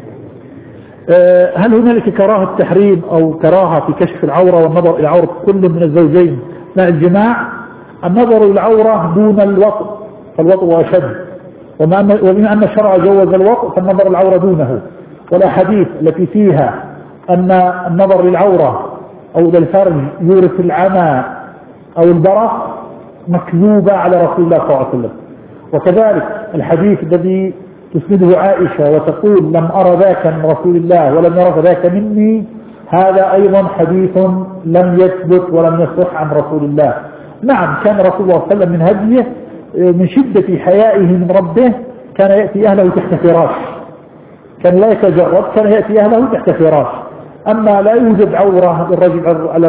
هل هنالك كراهة تحريم أو كراهة في كشف العورة والنظر إلى عورة كل من الزوجين مع الجماع؟ النظر إلى العورة دون الوطء، فالوطء أشد، وبما أن الشرع جوز الوطء فالنظر العورة دونه. والأحاديث التي فيها أن النظر للعورة أو للفرج يورث العمى أو البرص مكذوبة على رسول الله صلى الله عليه وسلم. وكذلك الحديث الذي تسنده عائشة وتقول لم أرى ذاك من رسول الله ولم يرى ذاك مني، هذا أيضا حديث لم يثبت ولم يصح عن رسول الله. نعم، كان رسول الله صلى الله عليه وسلم من هديه من شدة حيائه من ربه كان يأتي أهله تحت فراش، كان لا يتجرد، كان يأتي أهله تحت فراش. أما لا يوجد عورة للرجل على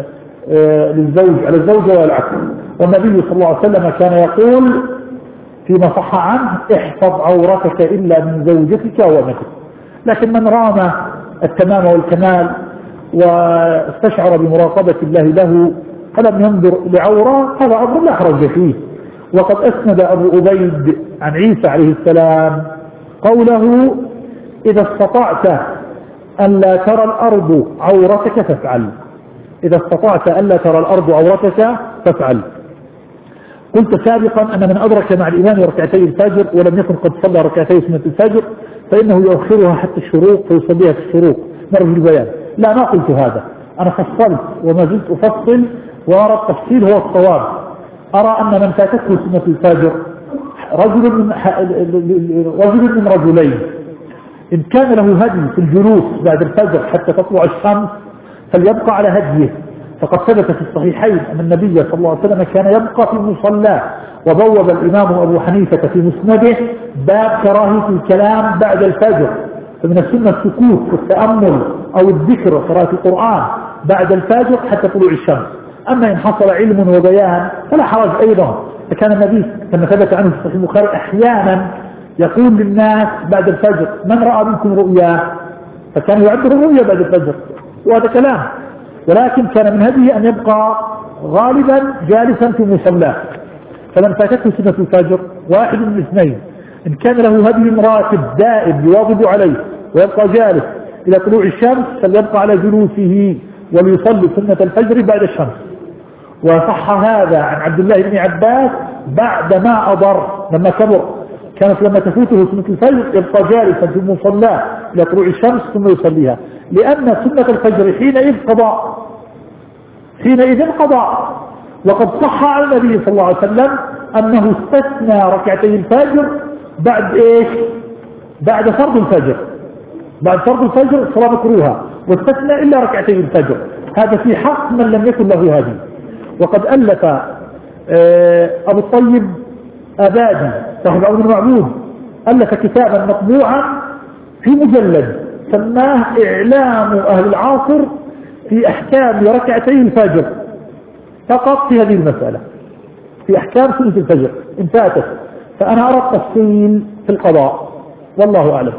للزوج على الزوجة ولا العكس. والنبي صلى الله عليه وسلم كان يقول فيما صح عنه احفظ عورتك إلا من زوجتك وابنتك. لكن من رام التمام والكمال واستشعر بمراقبة الله له فلم ينظر لعورة، هذا أمر لا حرج فيه. وقد أسند أبو أبيد عن عيسى عليه السلام قوله إذا استطعت أن لا ترى الأرض عورتك فافعل، إذا استطعت أن لا ترى الأرض عورتك فافعل. قلت سابقا أن من أدرك مع الإمام ركعتي الفجر ولم يكن قد صلى ركعتي سنة الفجر فإنه يؤخرها حتى الشروق فيصليها في الشروق. نرجو البيان. لا، ما قلت هذا، أنا فصلت وما زلت أفصل، وأرى التفصيل هو الصواب. أرى أن من فاتته سنة الفجر رجل من رجل من رجلين، إن كان له هدي في الجلوس بعد الفجر حتى تطلع الشمس فليبقى على هديه، فقد ثبت في الصحيحين أن النبي صلى الله عليه وسلم كان يبقى في مصلاه. وبوب الإمام أبو حنيفة في مسنده باب كراهية الكلام بعد الفجر، فمن السنة السكوت والتأمل أو الذكر وقراءة القرآن بعد الفجر حتى طلوع الشمس. أما إن حصل علم وبيان فلا حرج أيضا. فكان النبي كما ثبت عنه في صحيح البخاري أحيانا يقول للناس بعد الفجر من رأى منكم رؤيا، فكان يعبر الرؤيا بعد الفجر، وهذا كلام. ولكن كان من هديه أن يبقى غالبا جالسا في مصلاه. فمن فاتته سنة الفجر واحد من اثنين، إن كان له هدي راتب دائم يواظب عليه ويبقى جالس إلى طلوع الشمس فليبقى على جلوسه وليصلي سنة الفجر بعد الشمس. وصح هذا عن عبد الله بن عباس بعد ما أضر لما كبر، كانت لما تفوته سنة الفجر يبقى جالسا في مصلاه إلى طلوع الشمس ثم يصليها، لأن سنة الفجر حينئذ قضاء، حينئذ قضاء. وقد صح عن النبي صلى الله عليه وسلم أنه استثنى ركعتي الفجر بعد إيش؟ بعد فرض الفجر، بعد فرض الفجر صلاة مكروهة، واستثنى إلا ركعتي الفجر. هذا في حق من لم يكن له هذه. وقد ألف أبو الطيب أبادي صاحب عون المعبود ألف كتابا مطبوعا في مجلد سماه إعلام أهل العصر في أحكام ركعتي الفجر فقط في هذه المسألة، في أحكام سنة الفجر إن فاتت، فأنا أرى التفصيل في القضاء والله أعلم.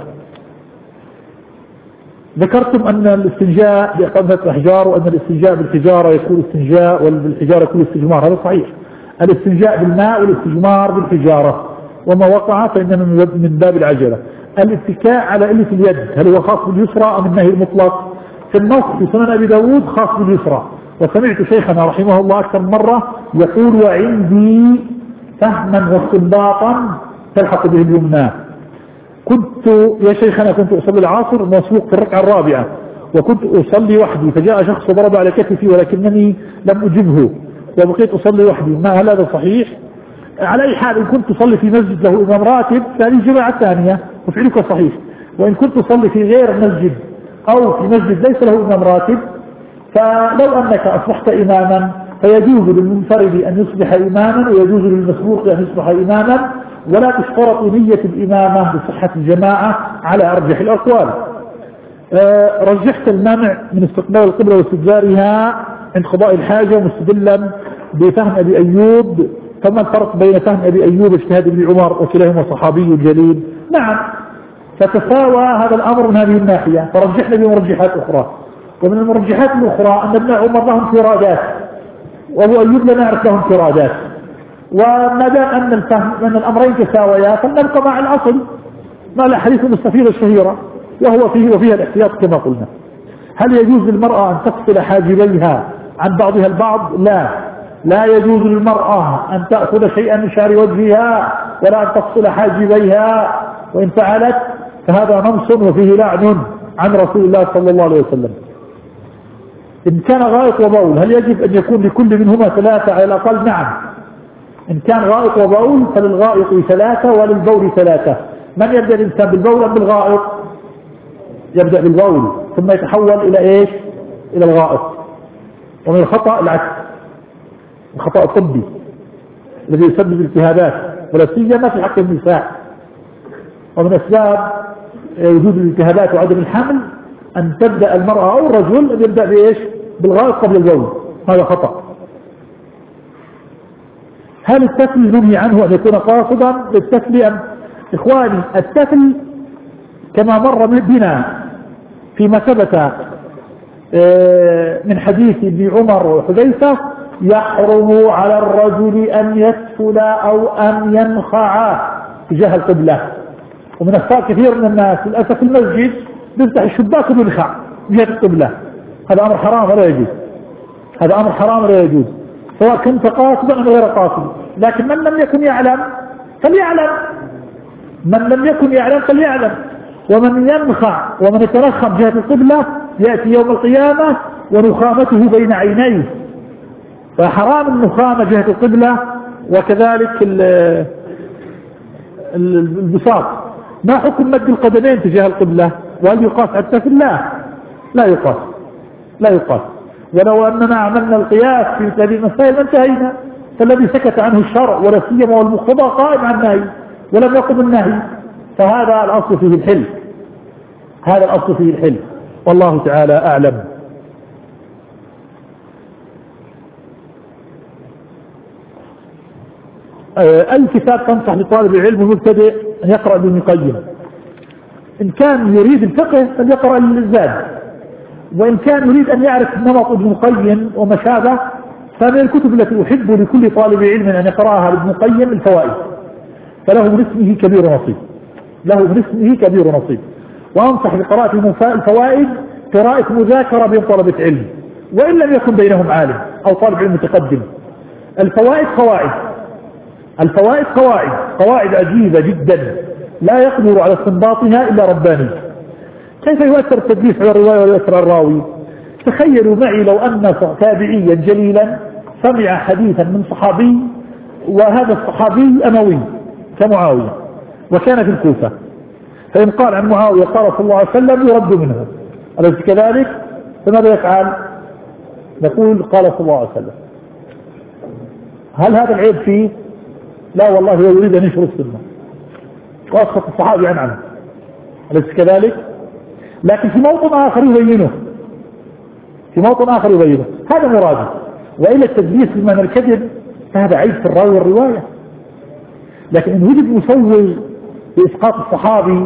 ذكرتم أن الاستنجاء بإقامة الأحجار وأن الاستنجاء بالحجارة يكون استنجاء والحجارة يكون استجمار، هذا صحيح. الاستنجاء بالماء والاستجمار بالحجارة وما وقع فإنما من باب العجلة. الاتكاء على قلة اليد هل هو خاص باليسرى أم النهي المطلق؟ في النص في سنن أبي داود خاص باليسرى، وسمعت شيخنا رحمه الله أكثر من مرة يقول وعندي فهما واستنباطا تلحق به اليمنى. كنت يا شيخنا كنت أصلي العصر مسبوق في الركعة الرابعة وكنت أصلي وحدي، فجاء شخص وضرب على كتفي ولكنني لم أجبه وبقيت أصلي وحدي، ما هل هذا صحيح؟ على أي حال إن كنت أصلي في مسجد له إمام راتب فهذه الجماعة الثانية وفعلك صحيح، وإن كنت أصلي في غير مسجد أو في مسجد ليس له إمام راتب فلو أنك أصبحت إماما فيجوز للمنفرد أن يصبح إماما ويجوز للمسبوق أن يصبح إماما، ولا تشترط نية الإمامة بصحة الجماعة على أرجح الأقوال. أه رجحت المنع من استقبال القبلة واستدبارها عند قضاء الحاجة مستدلا بفهم أبي أيوب، فما الفرق بين فهم أبي أيوب واجتهاد ابن عمر وكلاهما صحابي جليل؟ نعم فتساوى هذا الأمر من هذه الناحية، فرجحنا بمرجحات أخرى. ومن المرجحات الأخرى أن ابن عمر له انفرادات وأبو أيوب لا نعرف له انفرادات، وما دام أن الفهم أن الأمرين تساويا فلنبقى مع الأصل مع الأحاديث المستفيضة الشهيرة وهو فيه وفيها الاحتياط كما قلنا. هل يجوز للمرأة أن تفصل حاجبيها عن بعضها البعض؟ لا، لا يجوز للمرأة أن تأخذ شيئا من شعر وجهها ولا أن تفصل حاجبيها، وإن فعلت فهذا نمص وفيه لعن عن رسول الله صلى الله عليه وسلم. إن كان غائط وبول هل يجب أن يكون لكل منهما ثلاثة على الأقل؟ نعم، إن كان غائط وبول فللغائط ثلاثة وللبول ثلاثة. من يبدأ الإنسان بالبول أم بالغائط؟ يبدأ بالبول ثم يتحول إلى إيش؟ إلى الغائط. ومن الخطأ العكس، الخطأ الطبي الذي يسبب التهابات ولا سيما في حق النساء. ومن أسباب وجود الالتهابات وعدم الحمل أن تبدأ المرأة أو الرجل أن يبدأ بإيش؟ بالغائط قبل البول، هذا خطأ. هل التفل نهي عنه أن يكون قاصدا للتفل أم؟ إخواني التفل كما مر بنا فيما ثبت من حديث ابن عمر وحذيفة يحرم على الرجل أن يتفل أو أن ينخع تجاه القبلة. ومن أخطاء كثير من الناس للأسف في المسجد بيفتح الشباك وينخع جهة القبلة، هذا أمر حرام ولا يجوز، هذا أمر حرام ولا يجوز سواء كنت قاصدا أو غير قاصد. لكن من لم يكن يعلم فليعلم، من لم يكن يعلم فليعلم. ومن ينخع ومن يترخم جهة القبلة يأتي يوم القيامة ونخامته بين عينيه، فحرام النخامة جهة القبلة. وكذلك البساط، ما حكم مد القدمين تجاه القبلة؟ وهل يقاس على التفل؟ لا، لا يقاس، لا يقاس. ولو أننا عملنا القياس في هذه المسائل انتهينا، فالذي سكت عنه الشرع ولا سيما والمقتضى قائم عن النهي ولم يقم النهي، فهذا الأصل فيه الحل، هذا الأصل فيه الحل والله تعالى أعلم. أي كتاب تنصح لطالب العلم المبتدئ أن يقرأ ابن القيم؟ إن كان يريد الفقه فليقرأ الزاد، وإن كان يريد أن يعرف نمط ابن القيم وما شابه فمن الكتب التي أحب لكل طالب علم أن يقرأها لابن القيم الفوائد، فله من اسمه كبير نصيب، له من اسمه كبير نصيب. وأنصح بقراءة الفوائد قراءة مذاكرة بين طلبة علم وإن لم يكن بينهم عالم أو طالب علم متقدم. الفوائد قواعد، الفوائد قواعد قواعد عجيبة جدا لا يقدر على استنباطها إلا رباني. كيف يؤثر التدليس على الرواية ويؤثر على الراوي؟ تخيلوا معي لو أن تابعيا جليلا سمع حديثا من صحابي وهذا الصحابي أموي كمعاوية وكان في الكوفة، فإن قال عن معاوية قال صلى الله عليه وسلم يرد منه، أليس كذلك؟ فماذا يفعل؟ نقول قال صلى الله عليه وسلم. هل هذا العيب فيه؟ لا والله هو يريد أن ينشر السنة وأسقط الصحابي عن عنه، أليس كذلك؟ لكن في موضوع آخر يبينه، في موطن آخر يغيره، هذا مراده. وإلا التدليس بمعنى الكذب فهذا عيب في الراوي والرواية. لكن إن وجد مسوي بإسقاط الصحابي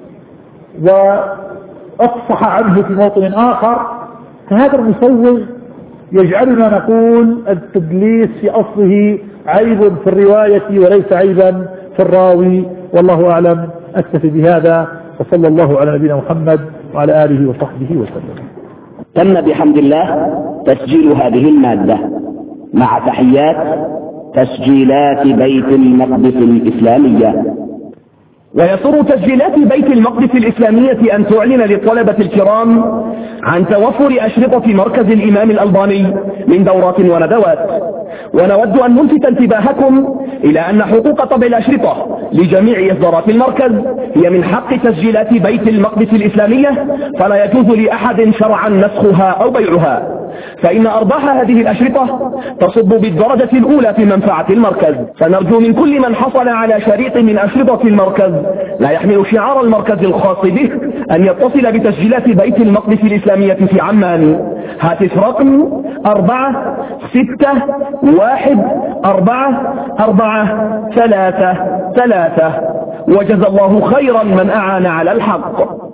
وأفصح عنه في موطن آخر، فهذا المسوي يجعلنا نقول التدليس في أصله عيب في الرواية وليس عيبا في الراوي. والله أعلم. أكتفي بهذا، وصلى الله على نبينا محمد وعلى آله وصحبه وسلم. تم بحمد الله تسجيل هذه المادة مع تحيات تسجيلات بيت المقدس الإسلامية. ويسر تسجيلات بيت المقدس الإسلامية أن تعلن للطلبة الكرام عن توفر أشرطة مركز الإمام الألباني من دورات وندوات. ونود أن نلفت انتباهكم إلى أن حقوق طبع الأشرطة لجميع إصدارات المركز هي من حق تسجيلات بيت المقدس الإسلامية، فلا يجوز لأحد شرعا نسخها أو بيعها، فإن أرباح هذه الأشرطة تصب بالدرجة الأولى في منفعة المركز. فنرجو من كل من حصل على شريط من أشرطة المركز لا يحمل شعار المركز الخاص به أن يتصل بتسجيلات بيت المقدس الإسلامية في عمان. هاتف رقم أربعة ستة واحد أربعة أربعة ثلاثة ثلاثة. وجزى الله خيرا من أعان على الحق.